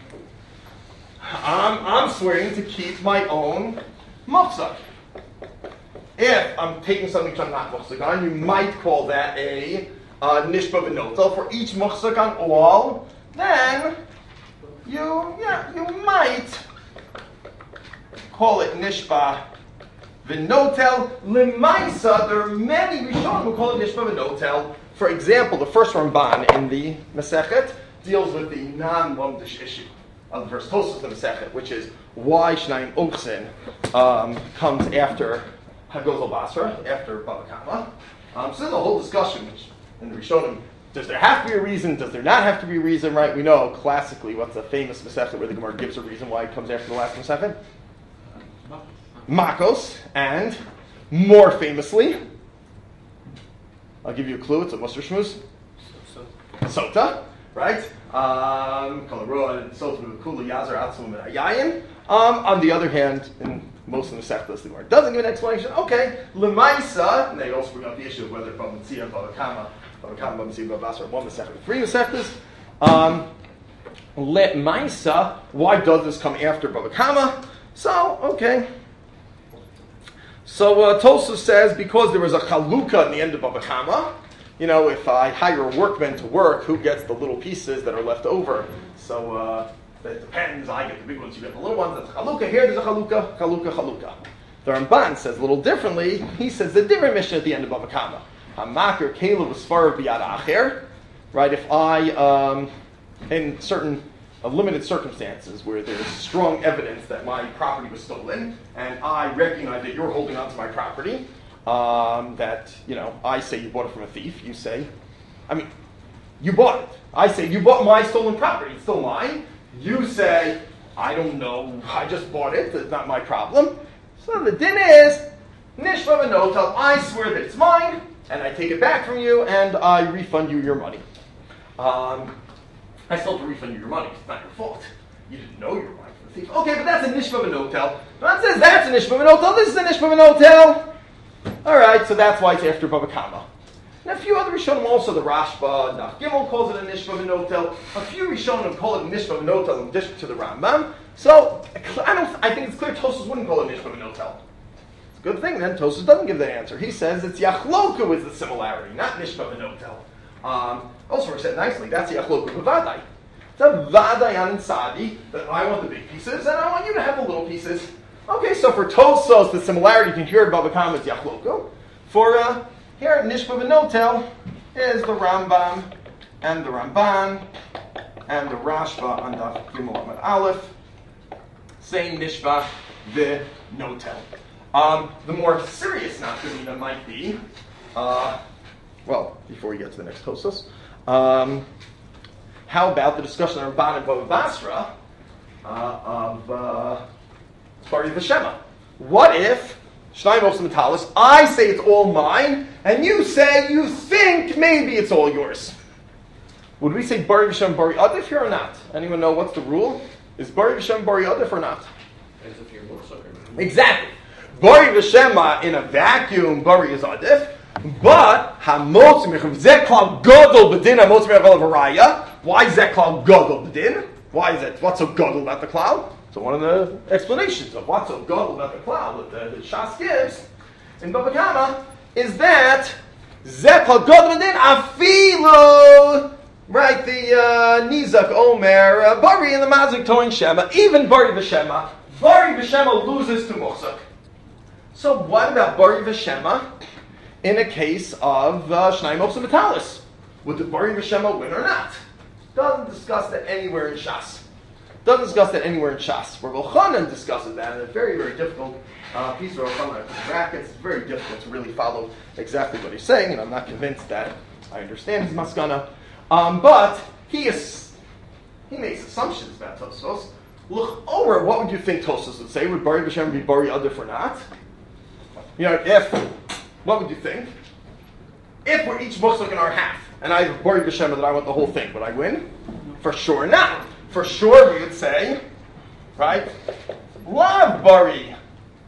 I'm, I'm swearing to keep my own muchzak. If I'm taking something which I'm not muchzak on, you might call that a uh, nishba v'notel. For each muchzak on all, then you, yeah, you might call it nishba v'notel. L'maisa, there are many Rishonim who call it nishba v'notel. For example, the first Ramban in the Masechet deals with the non-lumdish issue of the first Tosfos of the Masechet, which is why Shnayim Uksin um, comes after Hagozel Basra, after Bava Kama. Um, so there's a whole discussion which, in the Rishonim. Does there have to be a reason? Does there not have to be a reason? Right? We know classically what's the famous Masechet where the Gemara gives a reason why it comes after the last Masechet. Makos, and more famously, I'll give you a clue. It's a Musar Shmuz. Sota, right? Um, on the other hand, in most of the Masechtas, the Gemara doesn't give an explanation. Okay, Lemaisa, and they also bring up the issue of whether Bava Tzia, Bava Kama, Bava Kama, Bava Tzia, Bava Basra, one Masechta, three Masechtas. Um, Lemaisa, why does this come after Bava Kama? So, okay. So uh, Tosfos says because there was a chalukah in the end of Bava Kama, you know, if I hire a workman to work, who gets the little pieces that are left over? So uh, it depends. I get the big ones, you get the little ones. That's chalukah. Here there's a chalukah, chalukah, chalukah. The Ramban says a little differently. He says the different mission at the end of Bava Kama. Hamakir kelev v'sfarav b'yad acher. Right? If I, um, in certain of limited circumstances where there's strong evidence that my property was stolen, and I recognize that you're holding on to my property, um, that, you know, I say you bought it from a thief, you say, I mean, You bought it. I say, you bought my stolen property. It's still mine. You say, I don't know. I just bought it. It's not my problem. So the din is, nishva v'notel. I swear that it's mine, and I take it back from you, and I refund you your money. Um, I still have to refund you your money. It's not your fault. You didn't know you were buying from the thief. Okay, but that's a nishva v'notel. That says that's a nishva v'notel. This is a nishva v'notel. All right, so that's why it's after Bava Kama. And a few other Rishonim also, the Rashba, Daf Gimel calls it a nishva v'notel. A few Rishonim call it a nishva v'notel in addition to the Rambam. So I don't. I think it's clear Tosfos wouldn't call it nishva v'notel. It's a good thing then Tosfos doesn't give that answer. He says it's Yachloku is the similarity, not nishva v'notel. Um, also, we said nicely, that's Yachloku v'vadai. It's a vadai on Sadi that I want the big pieces and I want you to have the little pieces. Okay, so for Tosfos, the similarity between here and Bava Kama is Yachloku. For uh, here at Nishva v'notel is the Rambam and the Ramban and the Rashba on Daf Gimel Amud Aleph saying Nishva v'notel. Um, the more serious nafkamina might be, uh, well, before we get to the next Tosfos, um, how about the discussion of Ramban and Bava Basra uh, of uh, Bari v'Shema? What if Shnai Moshe Metalis, I say it's all mine, and you say you think maybe it's all yours? Would we say Bari v'Shem Bari Adif here or not? Anyone know what's the rule? Is Bari v'Shem Bari Adif or not? As if you're Muksuk. Exactly. Bari v'Shema in a vacuum, Bari is Adif, but Hamotzi Mechav Zeklal Gadol B'din Hamotzi Mechav Varaya. Why is that cloud Gadol B'din? Why is it? What's so Gadol about the cloud? So one of the explanations of what's so Gadol about the cloud that the, the Shas gives in Bava Kama is that Zeklal Gadol B'din Afilo, right? The uh, Nizak Omer uh, Bari in the Mazik Toin Shema, even Bari v'Shema, Bari v'Shema loses to Muksuk. So what about Bari v'Shema in a case of uh, Shnai Moshe Metalis? Would the Bari v'Shema win or not? Doesn't discuss that anywhere in Shas. Doesn't discuss that anywhere in Shas. Where Rav Chanan discusses that in a very, very difficult uh, piece of Rav Chanan brackets. It's very difficult to really follow exactly what he's saying, and I'm not convinced that I understand his maskana. Um, but he is he makes assumptions about Tosfos. Look over, what would you think Tosfos would say? Would Bari v'Shem be Bari Adif or not? You know, if, what would you think? If we're each Muksuk in our half, and I have Bari v'Shem that I want the whole thing, would I win? For sure not. For sure we would say, right? Lav Bari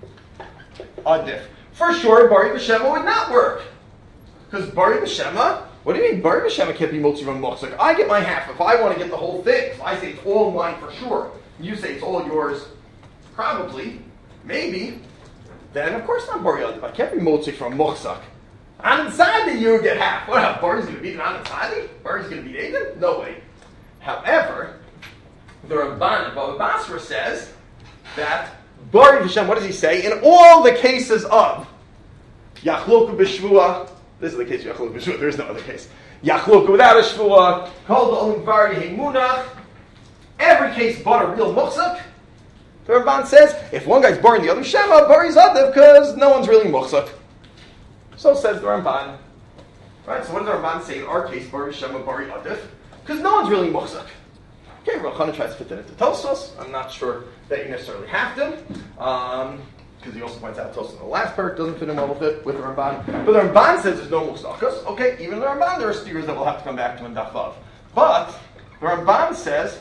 Adif. For sure Bari v'Shema would not work. Because Bari v'Shema, what do you mean Bari v'Shema can't be Motzi from Muksuk? I get my half if I want to get the whole thing. So I say it's all mine for sure. You say it's all yours, probably, maybe. Then of course not Bari Adif. I can't be Motzi from Muksuk. Ansadi, you get half. What, Bari's going to beat an Ansadi? Bari's going to beat Aiden? No way. However, the Ramban of Bava Basra says that Bari v'Shem, what does he say? In all the cases of Yachloku b'Shvua, this is the case of Yachloku b'Shvua, there is no other case. Yachloku without a Shvua, called the only Bari Heimunach, every case but a real Muksuk. The Ramban says, if one guy's Bari and the other Shema, Bari's Adif because no one's really Muksuk. So says the Ramban. Right, so what does the Ramban say in our case, Bari Shema, Bari Adif? Because no one's really Muksuk. Okay, Rav Chanan tries to fit that into Tosfos. I'm not sure that you necessarily have to. Um, because he also points out Tosfos in the last part doesn't fit in well with it, with the Ramban. But the Ramban says there's no Muksakos. Okay, even the Ramban, there are steers that we'll have to come back to in Dafav. But the Ramban says,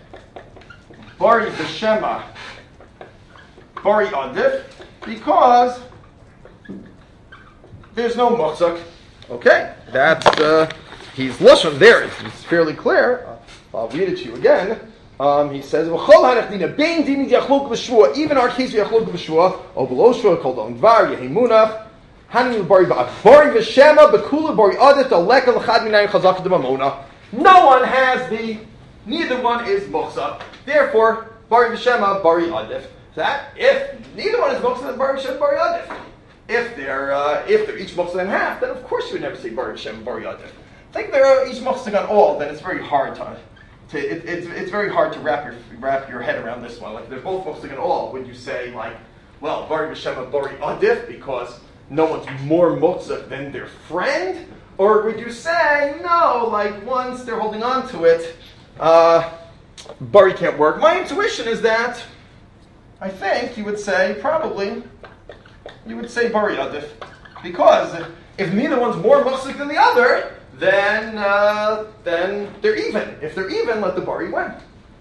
Bari v'Shema, Bari Adif, because there's no Muksuk. Okay, that's, uh, he's Lashon there. It's, it's fairly clear. I'll read it to you again. Um, he says, even our case of Yachlok b'Shvua, or below Shvua, called on Dvar, Yehimunach, Hanim Bari Bari v'Shema, Bekula Bari Adit, Aleka L'chad Minayim Chazak D'Mamona. No one has the, neither one is Muksuk. Therefore, Bari v'Shema, Bari Adif. That, if neither one is Muksuk, then Bari v'Shema, Bari Adif. If they're, uh, if they're each Muksuk in half, then of course you would never say Bari v'Shema, Bari Adif. I think they're each Muksuk on all, then it's very hard to, to it, it's, it's very hard to wrap your wrap your head around this one. Like, if they're both Muksuk on all, would you say, like, well, Bari v'Shema, Bari Adif, because no one's more Muksuk than their friend? Or would you say, no, like once they're holding on to it, uh, Bari can't work? My intuition is that, I think you would say, probably, you would say Bari Adif. Because if neither one's more muhsik than the other, then, uh, then they're even. If they're even, let the Bari win.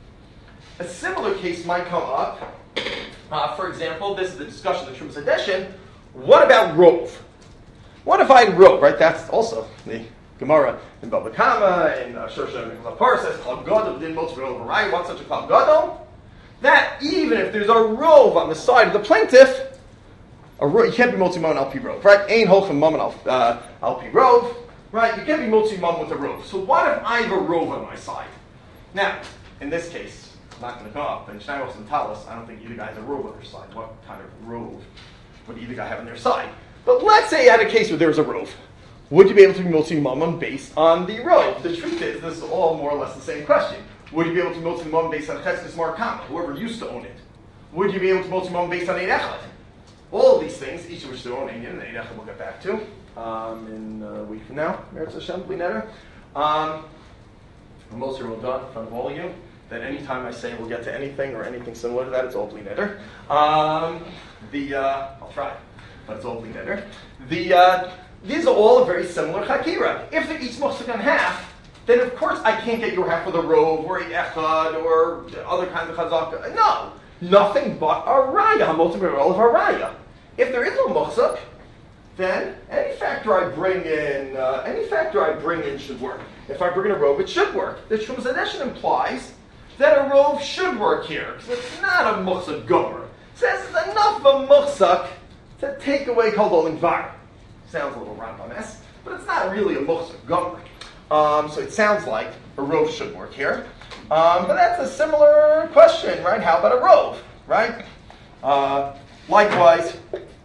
A similar case might come up. Uh, for example, this is the discussion of the Trumas Hadeshin. What about Rov? What if I had Rov, right? That's also the Gemara in Bava Kama, in uh, Shorsha and Klapar says, Klab Gadol didn't most Rov right? What's such a Klab Gadol? That even if there's a Rov on the side of the plaintiff, a rov, you can't be Motzi Mom Al Pi Rov, right? Ain Holchem Mom Al Pi Rov, right? You can't be Motzi Mom with a Rov. So what if I have a Rov on my side? Now, in this case, it's not going to come up. In Shnayos and Talos, I don't think either guy has a Rov on their side. What kind of Rov would either guy have on their side? But let's say you had a case where there was a Rov. Would you be able to be Motzi Mamon based on the Rov? The truth is, this is all more or less the same question. Would you be able to be Motzi Mamon based on Chetzis Mar Kama, whoever used to own it? Would you be able to be Motzi Mamon based on Ein Echad? All of these things, each of which their own Indian, and Ein Echad we'll get back to um, in a week from now. Meretz Hashem, Bli Neder. Um, most are all done in front of all of you. That anytime I say we'll get to anything or anything similar to that, it's all Bli Neder. Um, the uh, I'll try, but it's all Bli Neder. The uh, these are all a very similar chakira. If they're each muhsik on half, then of course I can't get your half with a rov or a echad or other kinds of chazaka. No, nothing but a raya, hamotim all of a raya. If there is no muhsik, then any factor I bring in, uh, any factor I bring in should work. If I bring in a rov, it should work. The Trumas Hadeshin implies that a rov should work here because it's not a muhsik gomer. It says it's enough of a muhsik to take away kol var. Sounds a little Rambam-esque, but it's not really a muhsik gomer. Um, so it sounds like a rov should work here. Um, but that's a similar question, right? How about a rov, right? Uh, likewise,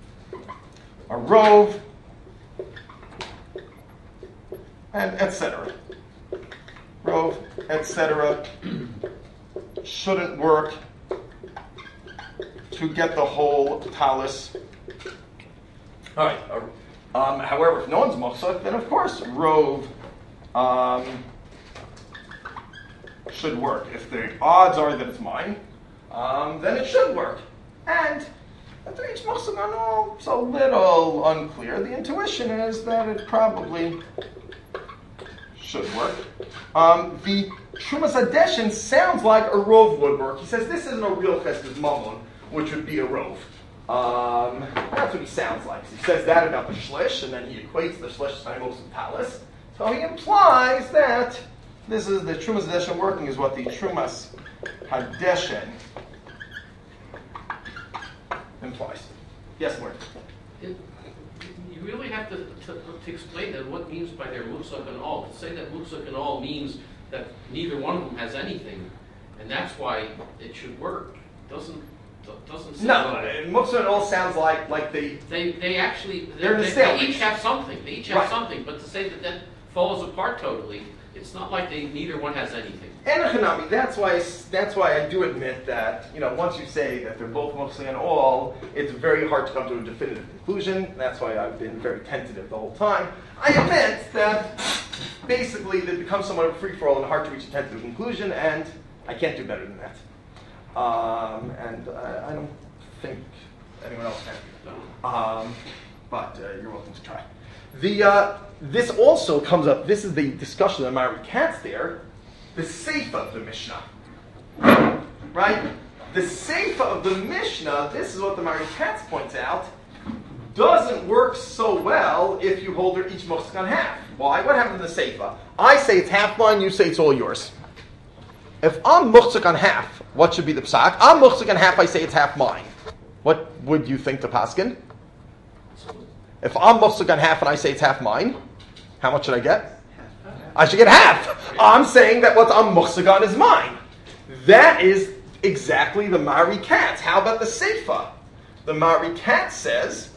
a rov, and et cetera. Rov, et cetera, shouldn't work to get the whole talis. All right. Um, however, if no one's muhsik, then of course rov um, should work. If the odds are that it's mine, um, then it should work. And after each muhsik on all, it's a little unclear. The intuition is that it probably should work. Um, the Trumas Hadeshin sounds like a rov would work. He says this isn't a real chesed mamon, which would be a rov. Um, that's what he sounds like. So he says that about the shlish, and then he equates the shlish to Taimos and Talis. So he implies that this is the Trumas Hadeshin working is what the Trumas Hadeshin implies. Yes, Mark? It, you really have to, to, to explain that what means by their muksuk and all. To say that muksuk and all means that neither one of them has anything, and that's why it should work. Doesn't doesn't sound no, like muksuk and all sounds like like the they they actually they, they're in they, the they same each have something. They each have right. something, but to say that that falls apart totally, it's not like they neither one has anything. And Hanami, that's why that's why I do admit that, you know, once you say that they're both mostly and all, it's very hard to come to a definitive conclusion. That's why I've been very tentative the whole time. I admit that basically they become somewhat of a free-for-all and hard to reach a tentative conclusion, and I can't do better than that. Um, and I, I don't think anyone else can. Um, but uh, you're welcome to try. The uh, this also comes up. This is the discussion that Mari Katz there. The Seifa of the Mishnah, right? The Seifa of the Mishnah. This is what the Mari Katz points out. Doesn't work so well if you hold each muhsik on half. Why? What happens in the Seifa? I say it's half mine. You say it's all yours. If I'm muhsik on half, what should be the psak? I'm muhsik on half. I say it's half mine. What would you think to paskin? If I'm muhsik on half and I say it's half mine, how much should I get? I should get half. I'm saying that what I'm muhsik on is mine. That is exactly the Mari Katz. How about the Seifa? The Mari Katz says,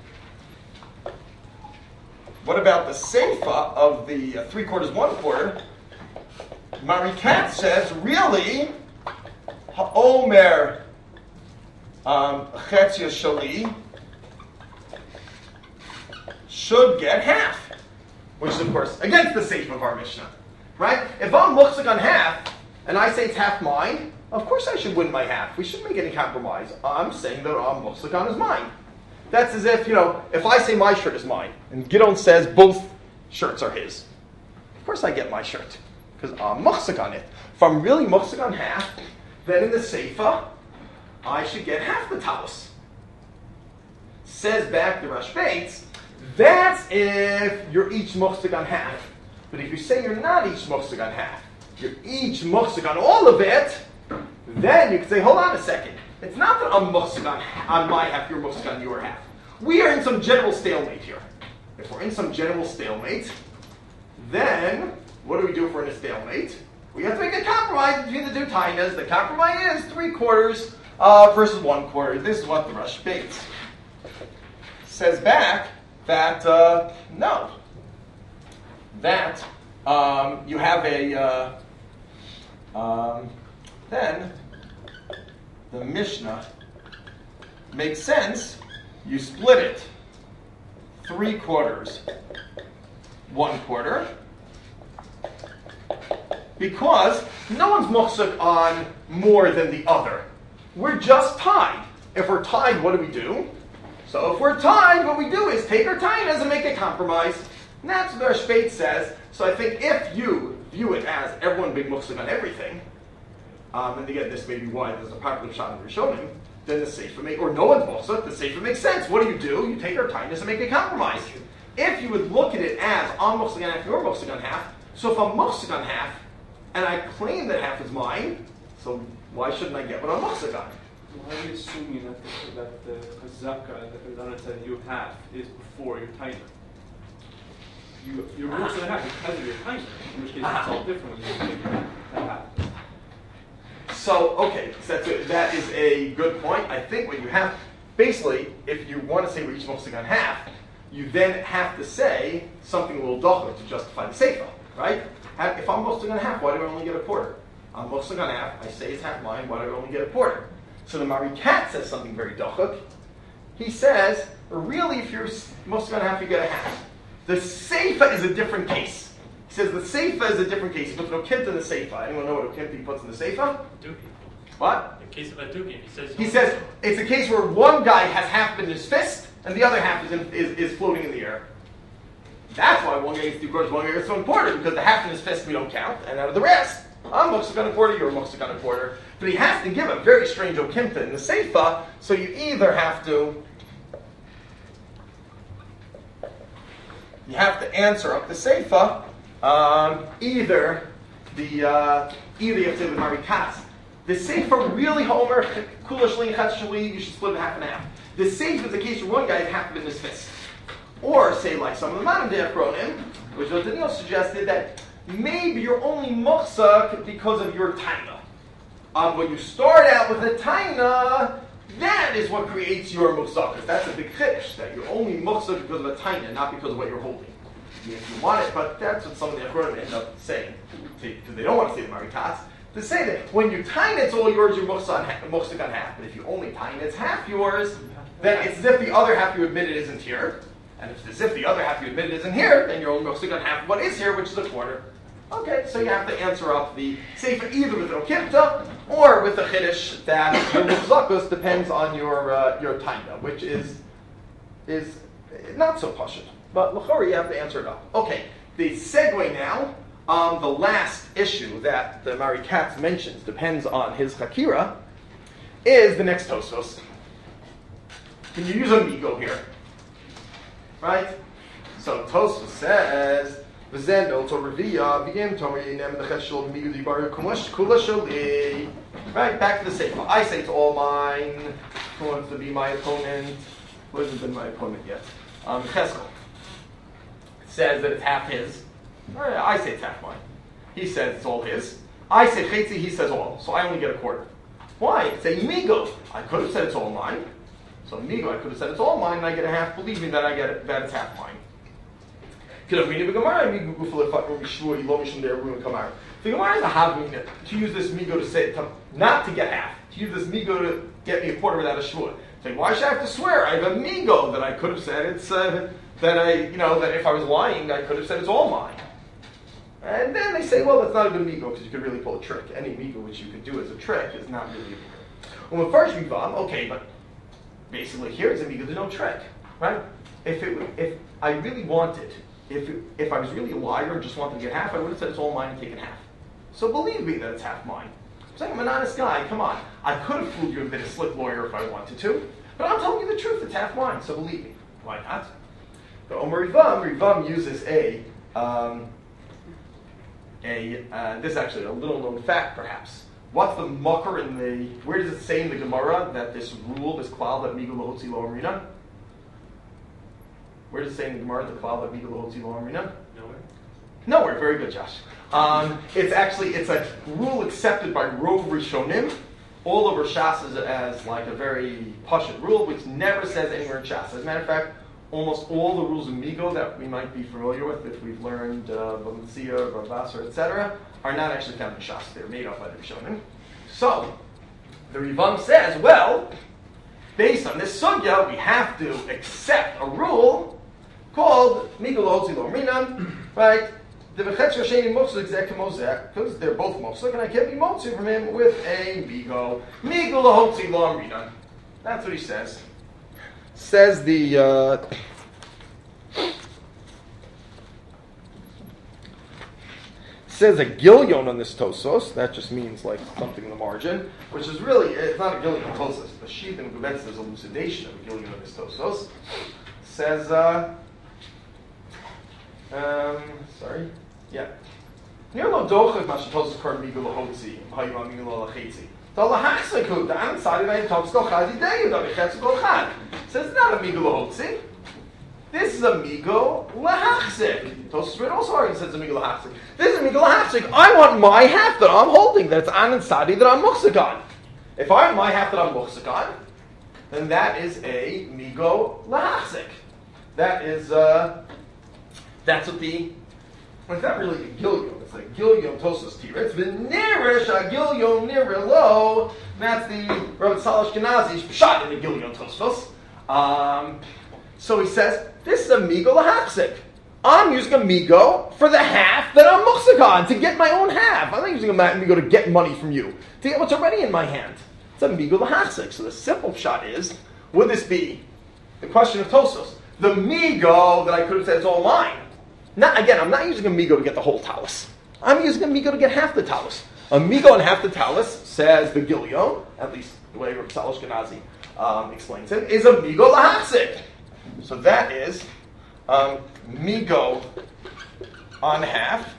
what about the Seifa of the uh, three quarters, one quarter? Mari Katz says, really, Ha'omer um, Chetzia Shali should get half. which is, of course, against the seif of our Mishnah. Right? If I'm muchzik on half, and I say it's half mine, of course I should win my half. We shouldn't make any compromise. I'm saying that I'm muchzik on is mine. That's as if, you know, if I say my shirt is mine, and Gidon says both shirts are his, of course I get my shirt, because I'm muchzik on it. If I'm really muchzik on half, then in the seifa, I should get half the talis. Says back the Rosh Bates, that's if you're each muchzik on half. But if you say you're not each muchzik on half, you're each muchzik on all of it, then you can say, hold on a second. It's not that I'm muchzik on, on my half, you're muchzik on your half. We are in some general stalemate here. If we're in some general stalemate, then what do we do if we're in a stalemate? We have to make a compromise between the two tainas. The compromise is three quarters uh, versus one quarter. This is what the Rosh Bates says back that uh, no, that um, you have a uh, um, then the Mishnah makes sense. You split it three quarters, one quarter, because no one's muchzik on more than the other. We're just tied. If we're tied, what do we do? So if we're tied, what we do is take our tainas and make a compromise. And that's what the Rosh Bates says. So I think if you view it as everyone being muchzik on everything, um, and again, this may be why there's a popular shot in Rishonim, then the seifa make, or no one's muchzik, the seifa makes sense. What do you do? You take our tainas and make a compromise. If you would look at it as I'm muchzik on half, you're muchzik on half, so if I'm muchzik on half, and I claim that half is mine, so why shouldn't I get what I'm muchzik on? Why are you assuming that the, that the chazaka that the Rana said you have is before your taina? You, you're muchzik on half because of your taina, in which case it's all different when you take that half. So, okay, so that's a, that is a good point. I think what you have, basically, if you want to say we're each muchzik on half, you then have to say something a little dochah to justify the seifa, right? If I'm muchzik on half, why do I only get a quarter? I'm muchzik on half, I say it's half mine, why do I only get a quarter? So the Marikat says something very dochah. He says, really, if you're muchzik on half, you get a half. The seifa is a different case. He says the seifa is a different case. He puts an okimta in the seifa. Anyone know what okimta he puts in the seifa? Duki. What? In case of a Duki, he says. He says it's a case where one guy has half in his fist and the other half is, in, is, is floating in the air. That's why one guy gets two quarters, one guy gets one quarter, because the half in his fist we don't count, and out of the rest, I'm muchzik on a quarter, you're muchzik on a quarter. But he has to give a very strange okimta in the seifa, so you either have to you have to answer up the seifa. Um, either the uh, either you have to say the marikas. The seifa really homer kula shli chat shli. You should split it half and half. The seifa is the case where one guy has half in his fist, or say like some of the modern day achronim, which Daniel suggested that maybe you're only muchzik because of your taina. Um, when you start out with a taina, that is what creates your muchzakas. That's a big chiddush, that you're only muchzik because of a taina, not because of what you're holding. If you want it, but that's what some of the achronim end up saying, because they don't want to say the marikas. To say that when you taina, it's all yours, you're muchzik on, on half. But if you only taina, it's half yours, then it's as if the other half you admitted isn't here. And if it's as if the other half you admitted isn't here, then you're only muchzik on half what is here, which is a quarter. Okay, so you have to answer up the seifa either with an okimta or with the chiddush that your muchzakus depends on your uh, your taina, which is is not so pashut. But l'chora you have to answer it up. Okay, the segue now. Um, the last issue that the Mari Katz mentions depends on his chakira is the next Tosfos. Can you use a migo here? Right? So Tosfos says. Right, back to the Seifa. I say to all mine, who wants to be my opponent? Who hasn't been my opponent yet? Um, Cheskel says that it's half his. I say it's half mine. He says it's all his. I say Chetzi, he says all. So I only get a quarter. Why? It's a migo. I could have said it's all mine. So migo, I could have said it's all mine, and I get a half. Believe me that I get it, that it's half mine. The Gemara is a havmina to use this migo to say to, not to get half, to use this migo to get me a quarter without a shvua. Say, why should I have to swear? I have a migo that I could have said it's uh, that I, you know, that if I was lying, I could have said it's all mine. And then they say, well, that's not a good migo because you could really pull a trick. Any migo which you could do as a trick is not really a migo. Well, the first rivam, okay, but basically here it's a migo, there's no trick, right? If it, if I really wanted, if it, if I was really a liar and just wanted to get half, I would have said it's all mine and taken half. So believe me that it's half mine. I'm saying I'm an honest guy. Come on, I could have fooled you and been a slick lawyer if I wanted to, but I'm telling you the truth. It's half mine. So believe me. Why not? The Omer Rivam, Rivam uses a. Um, A, uh, this is actually a little known fact, perhaps. What's the mucker in the, where does it say in the Gemara that this rule, this klal that migu lahotzi lo amrina? Where does it say in the Gemara the klal that migu lahotzi lo amrina? Nowhere. Nowhere. Very good, Josh. Um, it's actually, it's a rule accepted by Rov Rishonim all over Shas as, as like a very pashut rule, which never says anywhere in Shas. As a matter of fact, almost all the rules of Migo that we might be familiar with, if we've learned Bamtzia, uh, Bavasar, et cetera, are not actually found in Shas. They're made up by the Rishonim. So, the Rivam says, well, based on this sugya, we have to accept a rule called Migo Lahotzi Lo Amrinan, right? The V'chetz Rasheni Motzuk Zeh K'mozeh, because they're both Motzuk, and I can't be Motzuk from him with a Migo. Migo Lahotzi Lo Amrinan. That's what he says. Says the uh, says a gilyon on this tosos. That just means like something in the margin, which is really, it's not a gilyon tosos. The sheep in Gubetz, there's elucidation of a gilyon on this tosos. Says, uh, um, sorry, yeah. Near lo dochak mashatosos kar migu lahotzi, hayom migu lahachetzi. Says it's not a migo lahotzi. This is a migo lahachzik. Tosfos also already says a migo lahachzik. This is a migo lahachzik. I want my half that I'm holding, that's an and sadi that I'm muchzik on. If I have my half that I'm muchzik on, then that is a migo lahachzik. That is, uh, that's what the, well, it's not really a gilyon. It's like gilyon tosos tiretz. V'nirish a gilyon nirilo. That's the Rabbi Tzal Ashkenazi's shot in the gilyon tosos. Um, so he says, this is a migo lahachzik. I'm using a migo for the half that I'm muchzik on, to get my own half. I'm not using a migo to get money from you, to get what's already in my hand. It's a migo lahachzik. So the simple shot is, would this be the question of tosos? The migo that I could have said is all mine. Not, again, I'm not using a migo to get the whole talus. I'm using a migo to get half the talus. A migo and half the talus, says the gilyon, at least the way Rav Tzal Ashkenazi um, explains it, is a migo lahachzik. So that is um, migo on half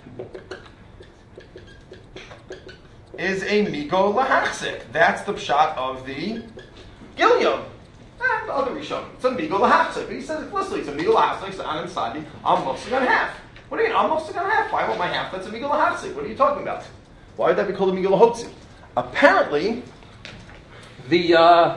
is a migo lahachzik. That's the pshat of the gilyon. And the other Rishon, it's a migo lahachzik. But he says explicitly, it's a migo lahachzik, it's an sadi, I'm muchzik on half. What do you mean, I'm muchzik on half? Why want my half? That's a migo lahachzik. What are you talking about? Why would that be called a migo lahotzi? Apparently, the uh,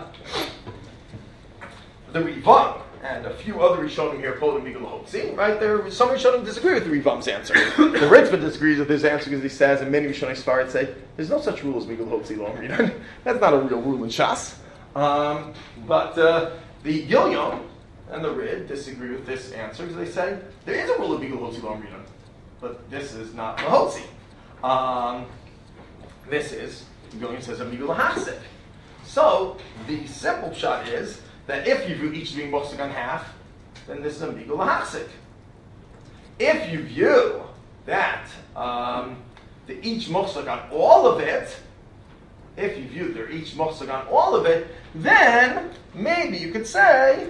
the Rivam and a few other Rishonim here call it a migo lahotzi, right? There, some Rishonim disagree with the Rivam's answer. The Ritva disagrees with his answer because he says, and many Rishonim Sfarad say, there's no such rule as migo lahotzi lo amrinan. That's not a real rule in Shas. Um, but uh, the Gilyon and the Rid disagree with this answer because they say there is a rule of migo lahotzi lo amrinan, but this is not lahotzi. Um, this is, the Gilyon says, a migo lahachzik. So the simple shot is that if you view each being muchzik on half, then this is a migo lahachzik. If you view that um, the each muchzik on all of it, if you view they're each muchzik on all of it, then maybe you could say,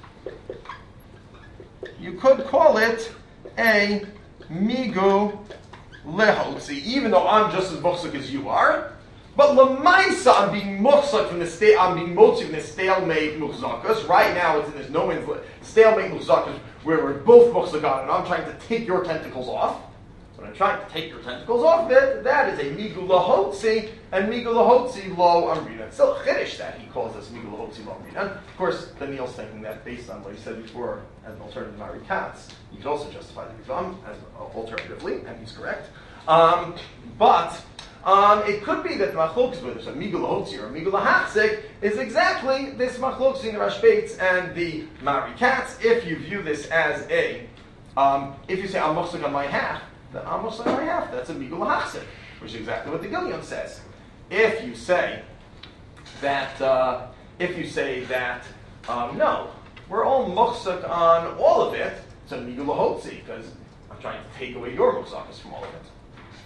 you could call it a migo lehotzi, even though I'm just as muchzik as you are. But lemaisa, I'm being muchzik from the state, I'm being motzi from the stalemate muchzakas. Right now, it's in this no man's land. Stalemate muchzakas, where we're both muchzik on, and I'm trying to take your tentacles off. When I'm trying to take your tentacles off it, that is a migu lahotzi, and migu lahotzi lo amrina. It's still a chiddush that he calls this migu lahotzi lo amrina. Of course, Daniel's thinking that based on what he said before, as an alternative to Mari Katz, you could also justify the Rivam as uh, alternatively, and he's correct. Um, but Um, it could be that the machlokas, whether it's a migul hotzi or a migul hachzik, is exactly this machlokas in the Rashbeitz and the Mari Katz. If you view this as a, um, if you say I'm mochzik on my half, then I'm mochzik on my half. That's a migul hachzik, which is exactly what the Gilyon says. If you say that, uh, if you say that, um, no, we're all mochzik on all of it, it's a migul hotzi because I'm trying to take away your mochzakas from all of it.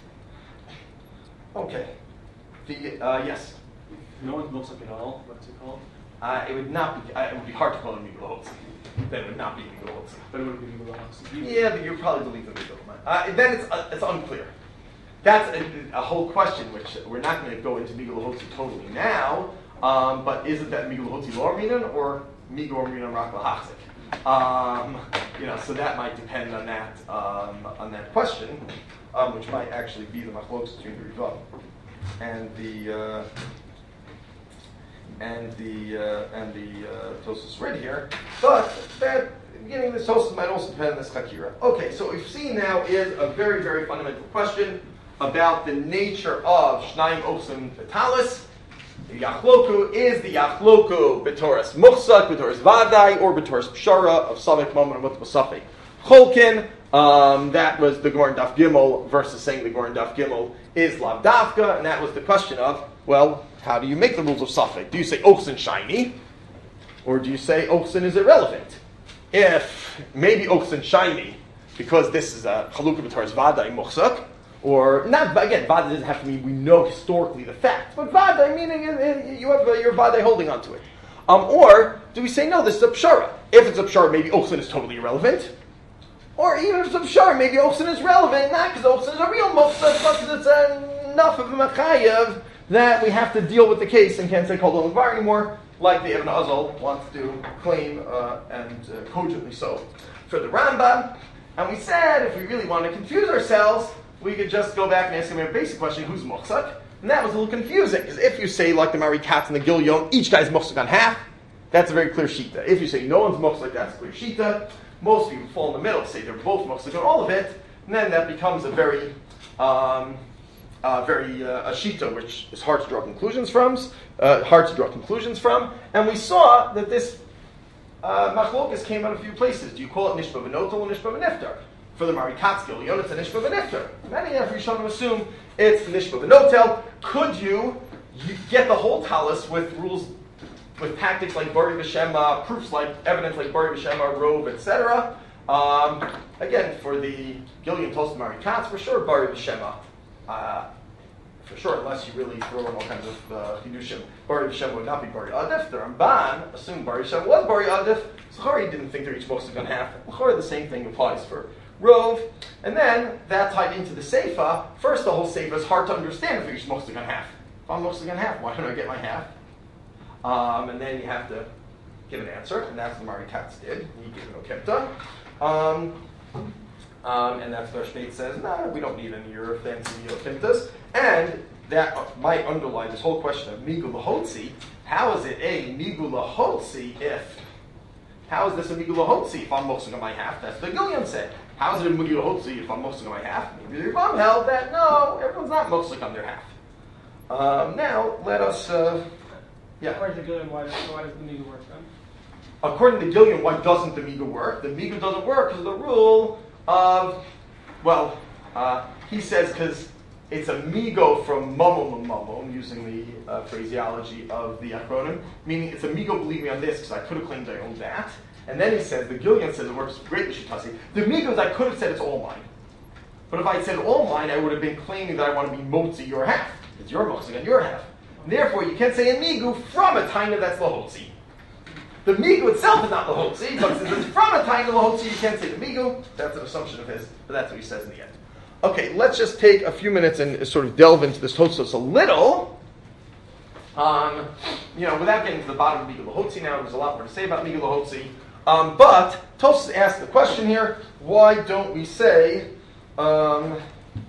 Okay. The uh, yes. No one looks like at all. What's it called? Uh, it would not be. Uh, it would be hard to call it migul hotzi. Then it would not be migul hotzi. But it would be Migul Hotzi. Yeah, but you probably believe the migul. Uh, then it's uh, it's unclear. That's a, a whole question, which we're not going to go into migul hotzi totally now. Um, but isn't that migul hotzi lor minan or migul minan rak lahachzik? Um, you know, so that might depend on that um, on that question. Um, which might actually be the machlokes between the Rivav and the uh, and the uh, and the uh, Tosfos read here, but that beginning of this Tosfos might also depend on this Chakira. Okay, so what we've seen now is a very very fundamental question about the nature of Shnayim Ochsim Betalis. The Yachloku is the Yachloku B'Toras Muchzak, B'Toras Vadai, or B'Toras Pshara of Samik Moment of Mutzbasafik Cholkin. Um, that was the Gemara in Daf Gimel versus saying the Gemara in Daf Gimel is Lav Dafka, and that was the question of, well, how do you make the rules of Safek? Do you say Ochsin shiny, or do you say Ochsin is irrelevant? If maybe Ochsin shiny, because this is a Chalukah B'Toras Vadai Muchzak, or not, again, Vadai doesn't have to mean we know historically the fact, but Vadai meaning you have your Vadai holding onto it. Um, or do we say no, this is a Pshara? If it's a Pshara, maybe Ochsin is totally irrelevant. Or even if it's a Pshar, maybe Ochsin is relevant, not because Ochsin is a real Mochzak, but because it's enough of a Machayev that we have to deal with the case and can't say Kol Dol Var anymore, like the Ibn Azal wants to claim, uh, and uh, cogently so, for the Rambam. And we said, if we really want to confuse ourselves, we could just go back and ask him a basic question, who's Mochzak? And that was a little confusing, because if you say, like the Mari Katz and the Gilyon, each guy's Mochzak on half, that's a very clear Shita. If you say no one's Mochzak, that's a clear Shita. Most people fall in the middle, say they're both Mochzak on all of it, and then that becomes a very, um, uh, very uh, a shita, which is hard to draw conclusions from. Uh, hard to draw conclusions from, and we saw that this uh, machlokas came out of a few places. Do you call it nishba v'notel or nishba v'niftar? For the Mari Katz Gilyon, it's a nishba v'niftar. Many of Rishonim assume it's nishba v'notel. Could you, you get the whole talus with rules? With tactics like Bari V'Shema, proofs like evidence like Bari V'Shema, Rove, et cetera. Um, again, for the Gilyon Tosfos Mari Katz, for sure Bari V'Shema. Uh, for sure, unless you really throw in all kinds of uh, Hidushim. Bari V'Shema would not be Bari Adif. The Ramban assumed Bari V'Shema was Bari Adif. Zachari didn't think they're each Mochzak on half. Zachari, the same thing applies for Rove. And then, that tied into the Seifa. First, the whole Seifa is hard to understand if you're each Mochzak on half. If I'm Mochzak on half, why don't I get my half? Um, and then you have to give an answer, and that's what Mari Katz did. He gave an okipta. Um, um, and that's what Rashbeitz says, no, nah, we don't need any of your fancy okiptas. And that might underlie this whole question of migul lahotzi. How is it a migul lahotzi if, how is this a migul lahotzi if I'm mochzak on my half? That's what the Gilyon said. How is it a migul lahotzi if I'm mochzak on my half? Maybe the Rebbe held that, no, everyone's not mochzak on their half. Um, now, let us... Uh, Yeah. According to Gilyon, why, why does the Miga work then? According to Gilyon, why doesn't the Miga work? The Miga doesn't work because of the rule of, well, uh, he says because it's a Migo from Mamon Mamon, using the uh, phraseology of the Achronim, meaning it's a Migo, believe me on this, because I could have claimed I own that. And then he says, the Gilyon says it works great, Shitasi. The Migos, I could have said it's all mine. But if I had said all mine, I would have been claiming that I want to be Motzi your half. It's your Motzi and your half. Therefore, you can't say a migu from a taina that's lahotzi. The migu itself is not lahotzi, but since it's from a taina lahotzi, you can't say the migu. That's an assumption of his, but that's what he says in the end. Okay, let's just take a few minutes and sort of delve into this Tosfos a little. Um, you know, without getting to the bottom of migu lahotzi now, there's a lot more to say about migu lahotzi. Um, but Tosfos asked the question here: why don't we say? Um,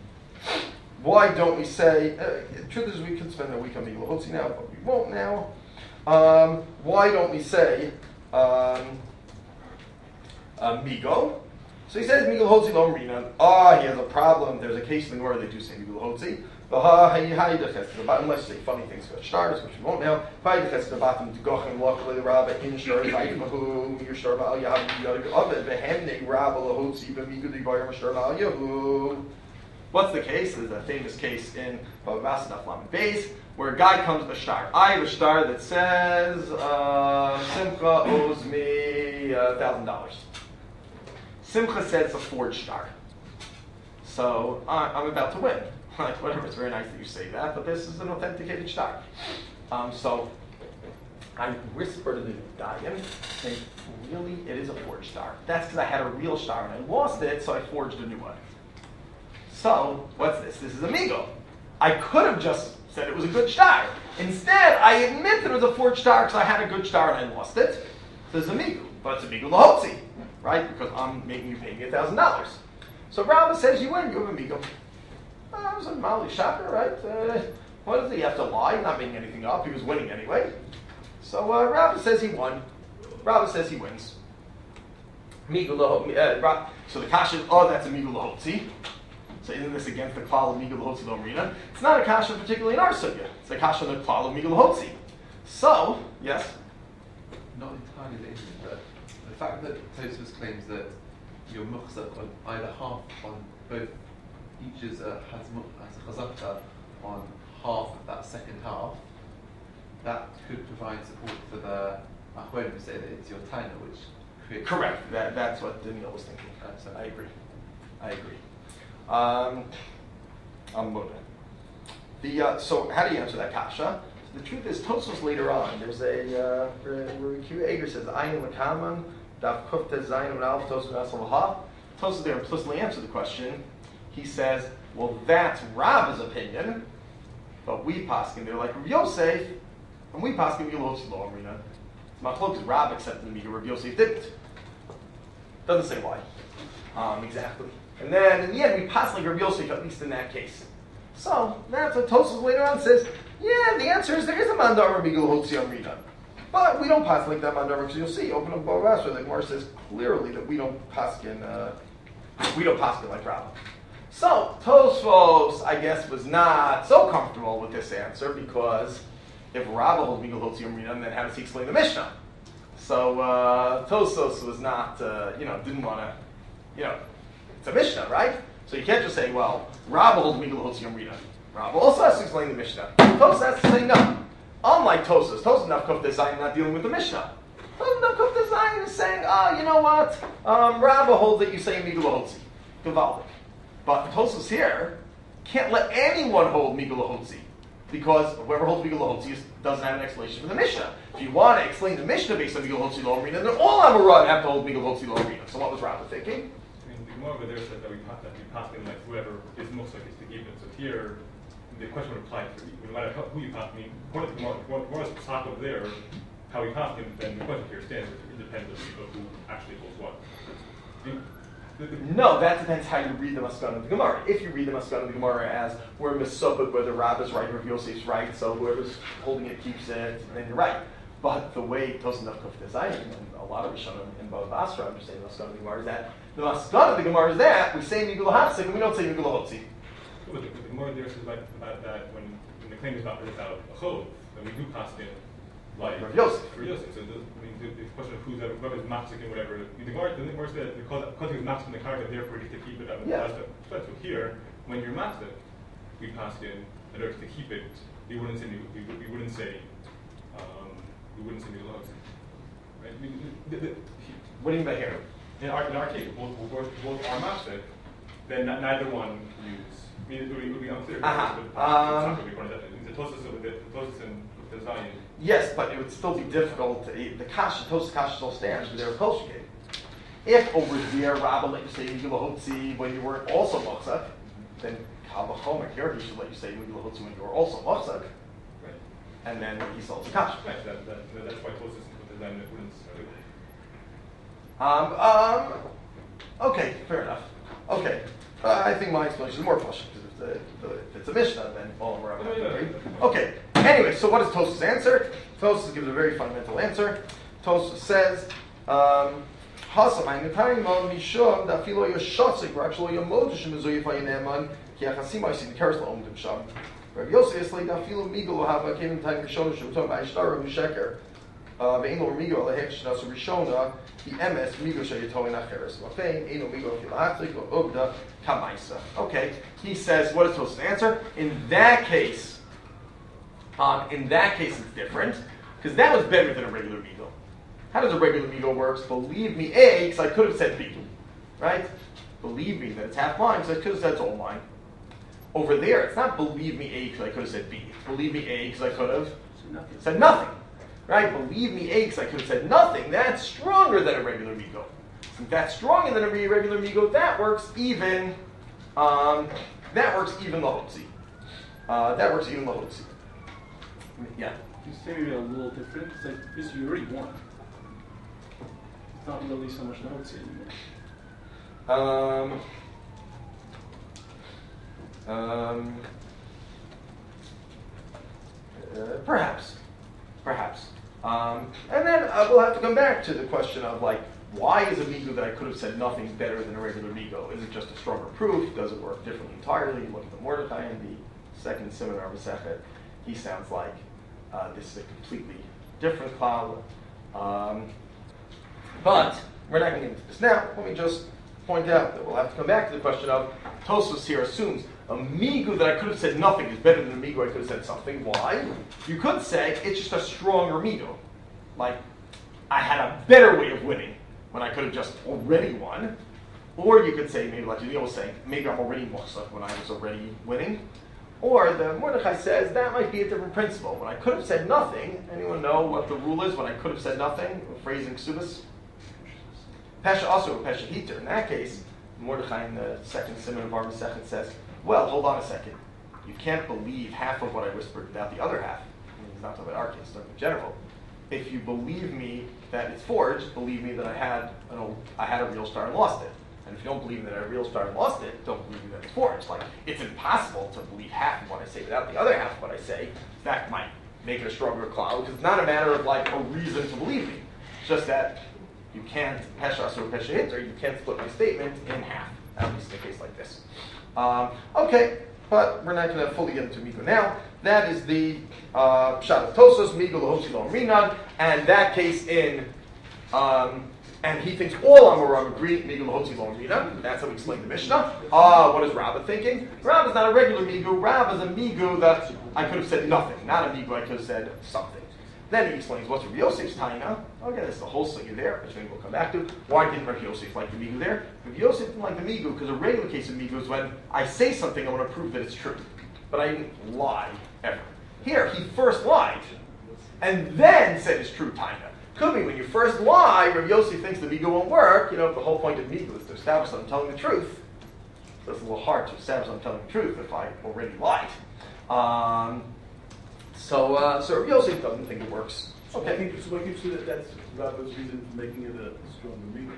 Why don't we say, uh, the truth is we could spend a week on Migul Hotzi now, but we won't now. Um, why don't we say um, uh, Migo? So he says Migul Hotzi lo Marina. Ah, he has a problem. There's a case in the Gemara they do say Migul Hotzi. Unless you say funny things about stars, which we won't now. What's the case? There's a famous case in Bava Basra Lamed Beis where a guy comes with a star. I have a star that says uh, Simcha owes me a thousand dollars. Simcha says it's a forged star, so I, I'm about to win. Like, whatever, it's very nice that you say that, but this is an authenticated star. Um, so I whisper to the Dayan, saying, really, it is a forged star. That's because I had a real star and I lost it, so I forged a new one. So, what's this? This is amigo. I could have just said it was a good star. Instead, I admit that it was a forged star because I had a good star and I lost it. So it's amigo, but it's amigo lahotzi, right? Because I'm making you pay me a thousand dollars. So Rava says you win, you have amigo. I was a Mali shopper, right? Uh, what does he have to lie? He's not making anything up. He was winning anyway. So uh, Rava says he won. Rava says he wins. Amigo lahotzi. So the kasha, oh, that's amigo lahotzi. So isn't this against the klal of Migul Hotzi Lomrina? It's not a kasha particularly in our sugya. It's a kasha in the klal of Migul Hotzi. So, yes? Not entirely linked, but the fact that Tosfos claims that you're muhzak on either half on both, each is a, has, has a chazakta on half of that second half, that could provide support for the achronim who say that it's your taina, which creates... Correct. That, that's what Daniel was thinking. Uh, so I agree. I agree. Um, I'm moving. The uh, so how do you answer that kasha? So the truth is, Tosfos later on, there's a uh, where Q Ager says Ayin Makaman Daf Kufta Zayin and Alf Tosfos Asalaha. Tosfos there implicitly answered the question. He says, well, that's Rabba's opinion, but we paskin they're like Rav Yosef, and we paskin Yilotzi Lo Amrina. Machlok is Rabba accepted the Miga, Rav Yosef didn't. Doesn't say why. Um, exactly. And then in the end, we pass like Rav Yosef, at least in that case. So that's what Tosfos later on says. Yeah, the answer is there is a mandar Migul Hotzi Amrina, but we don't pass like that mandar because you'll see. Open up Bava Basra, the Gemara says clearly that we don't pass in uh, we don't pass like Rabba. So Tosfos, I guess, was not so comfortable with this answer because if Rabba holds Migul Hotzi Amrina, then how does he explain the Mishnah? So uh, Tosfos was not, uh, you know, didn't want to, you know. It's a Mishnah, right? So you can't just say, well, Rabba holds Migul Hotzi Amrina. Rabba also has to explain the Mishnah. Tosfos has to say no. Unlike Tosfos, Tosfos Nafkuf Design not dealing with the Mishnah. Tosfos Nafkuf Design is saying, ah, oh, you know what? Um, Rabba holds that you say Migul Hotzi. Gavaldik. But Tosfos here can't let anyone hold Migul Hotzi because whoever holds Migul Hotzi doesn't have an explanation for the Mishnah. If you want to explain the Mishnah based on Migul Hotzi Lo Amrina, then all Amarad have to hold Migul Hotzi Lo Amrina. So what was Rabba thinking? More over there said that we pass that we pass in like whoever is most likely to give it. So here, the question would apply to no matter who you pass. I mean, according to Gemara's pasuk over there, how we pass him, then the question here stands independently of who actually holds what. The, the, the, no, that depends how you read the Maskana of the Gemara. If you read the Maskana of the Gemara as we're misoped whether Rabba's right or Yosef's right, so whoever's holding it keeps it, then you're right. But the way Tosfos Nafkuf Design and a lot of Rishonim in Bava Basra understand the Maskana of the Gemara is that the Maskana of the Gemara is that we say Migul Hafsik and we don't say Migul Hotzi. But the, the Gemara there says about, about that when, when the claim is about about a chov, then we do pass in like Rav Yosef. Rav Yosef. So the, I mean, the, the question of who's whoever's mafsik and whatever. The Gemara, the Gemara said because because he was mafsik in the karka, therefore he gets to keep it. Yeah. So here, when you're mafsik, we pass in in order to keep it. We wouldn't say we, we, we wouldn't say. Um, We wouldn't say Migul Hotzi, right? I mean, the, the, he, What do you mean by here? in our in our case, both both, both are mafsik, then n- neither one use. I mean, it would be, it would be unclear. Uh-huh. But Um, it's not going to be the closest of the closest in the Zion. Yes, but it would still be difficult. To, the kasha, Tosfos kasha still stands, but they're kosher. If over there, Rabba let you say Migul Hotzi when you were also machzak, then Kal V'chomer here he should let you say Migul Hotzi when you were also machzak. And then he solves the kasha. Right, that, that, that, that's why closest with the Zion wouldn't. Um, um, okay, fair enough. Okay, uh, I think my explanation is more push because if, the, the, if it's a Mishnah, then all of them are Oh, yeah. agree. Okay, anyway, so what does Tosfos answer? Tosfos gives a very fundamental answer. Tosfos says, um, כי היחסים העושים ניכרס לעומדים שם. רב יוסי אסלי דאפילו מיגו לא הווה כיוון תיים ראשונה שבתום בהשטר ובשקר. ואין לו מיגו עליהם שנעשו ראשונה היא אמס מיגו שיתו אין אחרס. לכן אינו מיגו אפילו להחליק או עובדה כמייסה. Okay, he says, what is supposed to answer? In that case, um, in that case it's different, because that was better than a regular migo. How does a regular migo work? Believe me, A, because I could have said B, right? Believe me that it's half line, because I could have said it's all line. Over there, it's not believe me A, because I could have said B. It's believe me A, because I could have So nothing. said nothing. Right? Believe me A, because I could have said nothing. That's stronger than a regular migo. Since that's stronger than a regular migo, that works even, um, that works even lahotzi. Uh, that works even lahotzi. Yeah. You say maybe a little different. It's like this, you already won. It's not really so much notes anymore. Um, um, uh, perhaps, perhaps. Um, and then uh, we'll have to come back to the question of like, why is a migo that I could have said nothing better than a regular migo? Is it just a stronger proof? Does it work differently entirely? Look at the Mordechai in the second seminar Masechet. He sounds like uh, this is a completely different cloud. Um, but we're not going to get into this now. Let me just point out that we'll have to come back to the question of Tosfos here assumes a migu that I could have said nothing is better than a migu I could have said something. Why? You could say it's just a stronger migu. Like, I had a better way of winning when I could have just already won. Or you could say, maybe like Neil was saying, maybe I'm already Mosa when I was already winning. Or the Mordechai says that might be a different principle. When I could have said nothing, anyone know what the rule is when I could have said nothing? Phrasing Ksubas? Pesha also, Pesha Hiter. In that case, Mordechai in the second Simon of our Masechet says, well, hold on a second. You can't believe half of what I whispered without the other half. I mean, it's not talking about our case, it's talking in general. If you believe me that it's forged, believe me that I had an old, I had a real star and lost it. And if you don't believe that I had a real star and lost it, don't believe me that it's forged. Like, it's impossible to believe half of what I say without the other half of what I say. That might make it a stronger cloud, because it's not a matter of like a reason to believe me. It's just that you can't, Pesha or Pesha Hitzer, you can't split my statement in half, at least in a case like this. Um, okay, but we're not going to fully get into Migo now. That is the uh, Pshat of Tosos, Migo Lahosi Lo Rinan, and that case in, um, and he thinks all Amoram agree, Migo Lahosi Lo Rinan. That's how we explain the Mishnah. Uh, what is Rabbah thinking? Rabbah is not a regular Migo. Rabbah is a Migo that I could have said nothing, not a Migo I could have said something. Then he explains what's Rabbi Yosef's taina. Okay, that's the whole sugya there, which maybe we'll come back to. Why didn't Rabbi Yosef like the migu there? Rabbi Yosef didn't like the migu because a regular case of migu is when I say something, I want to prove that it's true. But I didn't lie, ever. Here, he first lied, and then said his true taina. Could be when you first lie, Rabbi Yosef thinks the migu won't work. You know, the whole point of migu is to establish that I'm telling the truth. So it's a little hard to establish that I'm telling the truth if I already lied. Um, So, uh, so Rabbi Yosef doesn't think it works. So Okay. I think, so I think so that that's Rabba's reason for making it a stronger migu.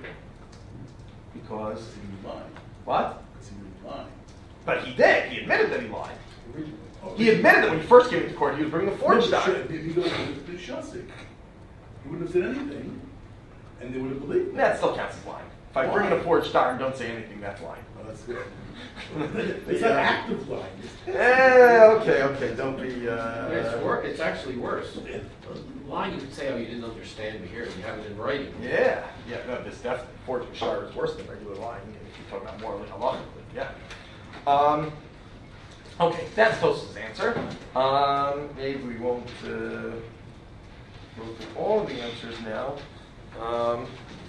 Because, Because he didn't lie. what? Because he didn't lie. But he did. He admitted that he lied. Originally. Oh, He admitted that when he first came into court, he was bringing a forged No, document. but If he goes to the Shasik, he wouldn't have said anything, and they would have believed him. That still counts as lying. If I bring in a forged star and don't say anything, that's lying. Oh, that's good. It's not active lying. Eh, okay, okay. Don't be. Uh, It's wor- It's actually worse. Lying, you could say, oh, you didn't understand me here, you have it in writing. Yeah, yeah. No, this definitely forged star is worse than regular lying. If you're talking about morally halachically, yeah. Um, okay, that's Tosfos' answer. Um, maybe we won't uh, go through all of the answers now. Um,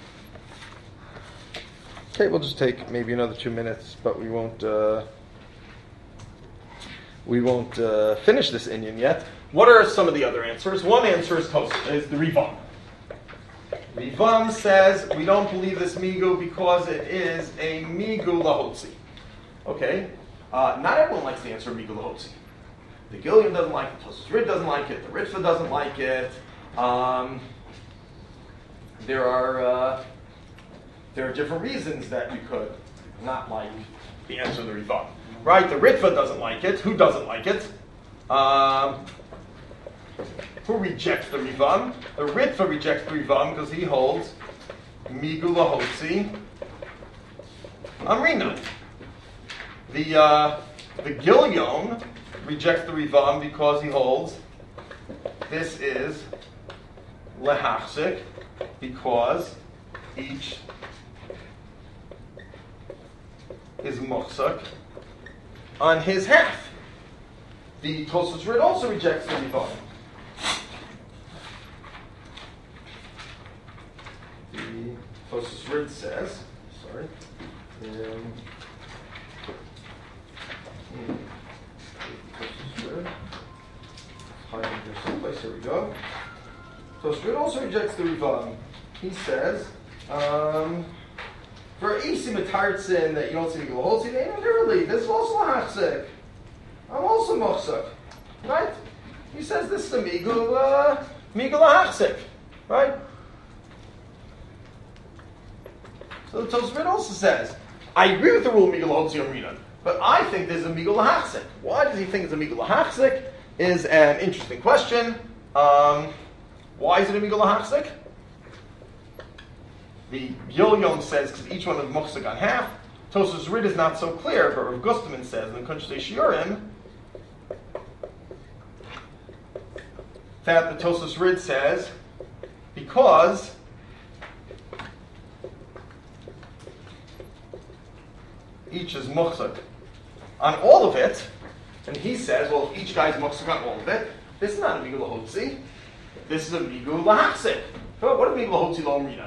okay, we'll just take maybe another two minutes, but we won't. Uh, we won't uh, finish this Inyan yet. What are some of the other answers? One answer is Tosfos, is the Rivam. Rivam says we don't believe this migu because it is a migu lahotzi. Okay, uh, not everyone likes the answer migu lahotzi. The Gilliam doesn't like it. Tosfos Rid doesn't like it. The Ritva doesn't like it. Um, there are uh, there are different reasons that you could not like the answer of the Rivam. Right? The Ritva doesn't like it. Who doesn't like it? Um, who rejects the Rivam? The Ritva rejects the Rivam because he holds Migu Lahotzi Amrina. The uh, The Gilyon rejects the Rivam because he holds this is lehachzik, because each is muchzak on his half. The Tosfos Rid also rejects the Rivam. The Tosfos Rid says, sorry, um, hmm, Tosfos Rid, hiding here someplace, here we go. Tosfos Rid also rejects the Rivam. He says, um, for Isi Matartzin that you don't see the Gilahotzi, they don't literally, this is also a Hachzik. I'm also Mochzak. Right? He says this is a Migul, uh, Migul Hachzik. Right? So the Tosfos Rid also says, I agree with the rule of Migul Hotzi Amrinan, but I think there's a Migul Hachzik. Why does he think it's a Migul Hachzik? Is an interesting question. Um, why is it a Migul Hachzik? The Gilyon says because each one is muchzak on half. Tosfos Rid is not so clear, but Rav Gusterman says in Kunshei Shiurim that the Tosfos Rid says because each is muchzak on all of it, and he says, well, if each guy's muchzak on all of it, this is not a migul lahotzi. This is a migul lahachzik. So what is migul lahotzi lo amrinan?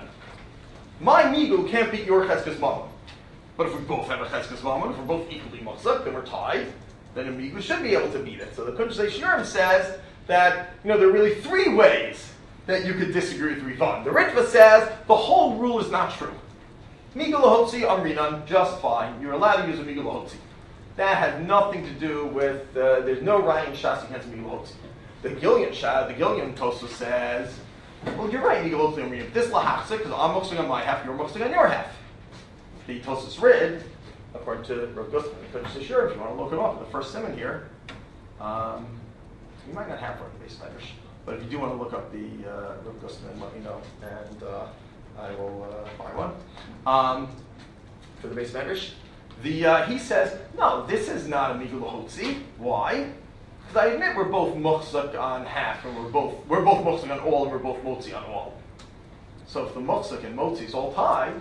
My migu can't beat your cheskes mamon. But if we both have a cheskes mamon, if we're both equally muchzak, then we're tied. Then a migu should be able to beat it. So the Kunshei Shiurim says that you know there are really three ways that you could disagree with Rivan. The Ritva says the whole rule is not true. Migu lahotzi amrinan, just fine. You're allowed to use a migu lahotzi. That has nothing to do with uh, there's no Ryan Shas against migu lahotzi. The Gilyon Shah, the Gilyon Tosa says, well, you're right, migu lahotzi amrinan. This lahachzik, because I'm muxing on my half, you're muxing on your half. The Tosfos Rid, according to Rav Gusterman, the Kunshei Shiurim, if you want to look it up, the first simon here, um, you might not have it on the base Medrash, but if you do want to look up the uh, Rav Gusterman, let me know, and uh, I will uh, find one um, for the base Medrash. The uh, he says, no, this is not a migu lahotzi. Why? Because I admit we're both muchzak on half, and we're both we're both muchzak on all, and we're both motzi on all. So if the muchzak and motzi is all tied,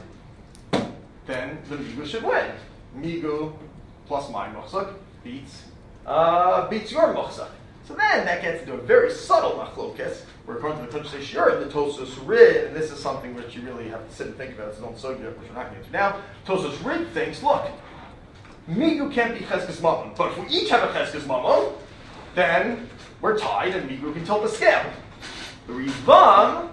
then the migu should win. Migu plus my muchzak beats uh, beats your muchzak. So then that gets into a very subtle machlokas, where according to the Kunshei Shiurim, the Tosfos Rid, and this is something which you really have to sit and think about, it's not so good, which we're not going to do now. Tosfos Rid thinks, look, migu can't be cheskes mamon, but if we each have a cheskes mamon, then we're tied and migu can tilt the scale. The Rivam,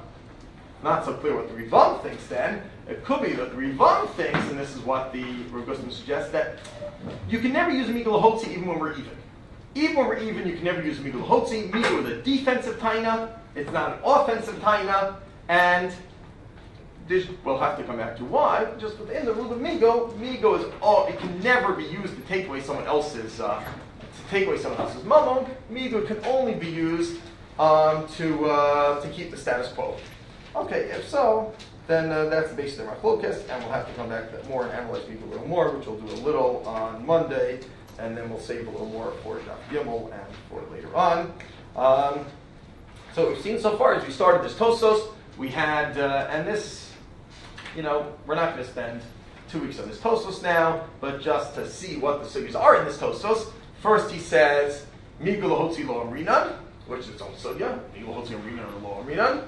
not so clear what the Rivam thinks then. It could be that the Rivam thinks, and this is what the Rav Gusterman suggests, that you can never use a migu lahotzi even when we're even. Even when we're even, you can never use migu lahotzi. Migu is a defensive taina. It's not an offensive taina. And this, we'll have to come back to why. Just within the rule of migu, migu is all. It can never be used to take away someone else's uh, to take away someone else's mamon. Migu can only be used um, to uh, to keep the status quo. Okay, if so, then uh, that's the basis of our machlokas, and we'll have to come back to that more and analyze migu a little more, which we'll do a little on Monday. And then we'll save a little more for Daf Gimel and for later on. Um, so what we've seen so far is we started this Tosos. We had, uh, and this, you know, we're not going to spend two weeks on this Tosos now, but just to see what the sugyas are in this Tosos. First he says, Migu lahotzi lo amrinan, which is its own sugya. Migu lahotzi amrinan or lo amrinan.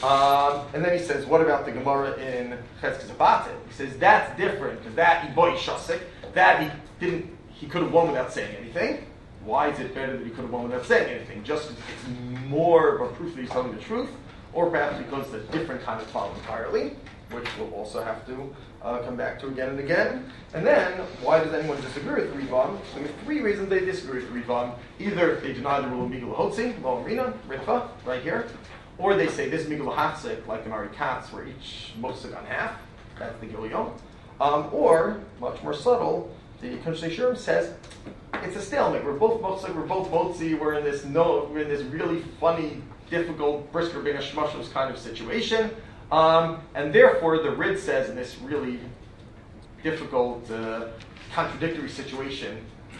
Um, and then he says, what about the Gemara in Cheskes Abatim? He says, that's different, because that, Iboy Shasik, that he didn't, he could have won without saying anything. Why is it better that he could have won without saying anything? Just because it's more of a proof that he's telling the truth, or perhaps because it's a different kind of problem entirely, which we'll also have to uh, come back to again and again. And then, why does anyone disagree with Rivan? So there are three reasons they disagree with Rivan. Either they deny the rule of migu lahotzi, lo amrinan, ritva, right here, or they say this migu lahachzik, like in Ari Katz, where each muchzak on half, that's the Gilyon. Um, or, much more subtle, the Kunshei Shiurim says it's a stalemate. We're both muchzak, we're both motzi. We're in this no, we're in this really funny, difficult, brisker being a shmashos kind of situation, um, and therefore the Rid says in this really difficult, uh, contradictory situation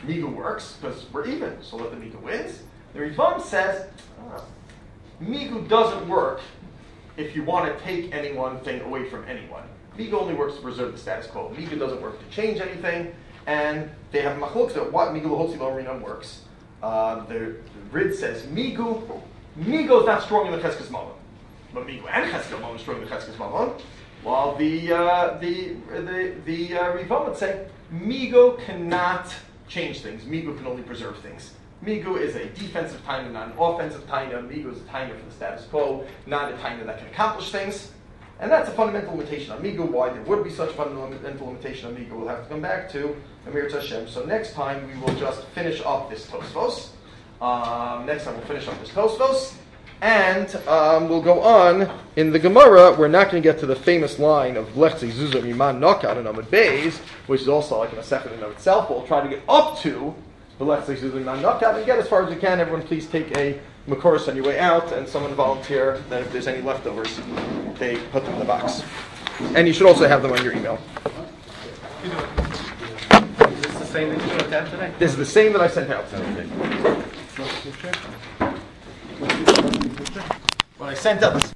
Migu works because we're even, so let the Migu wins. The Rivam says, oh, Migu doesn't work if you want to take any one thing away from anyone. Migu only works to preserve the status quo. Migu doesn't work to change anything, and they have machlokes that what Migu L'Hotzi L'Orinam works. Uh, the, the Rid says Migu, Migu is not strong in the Cheskes Malon, but Migu and Cheskes Malon is strong in the Cheskes Malon. While the uh, the the the uh, Rivam would say Migu cannot change things. Migu can only preserve things. Migu is a defensive taina, not an offensive taina. Migu is a taina for the status quo, not a taina that can accomplish things. And that's a fundamental limitation on Migu. Why there would be such fundamental limitation on Migu, we'll have to come back to Amir Tashem. So next time we will just finish up this Tosfos. Um, next time we'll finish up this Tosfos. And um, we'll go on in the Gemara. We're not going to get to the famous line of Lechzi Zuzah Miman Knockout and Amud Beis, which is also like in a second in of itself. We'll try to get up to the Lechzi Zuzah Miman Knockout and get as far as we can. Everyone, please take a Makoros on your way out, and someone volunteer that if there's any leftovers, they put them in the box. And you should also have them on your email. Is this the same that you sent out today? This is the same that I sent out today. What I sent out.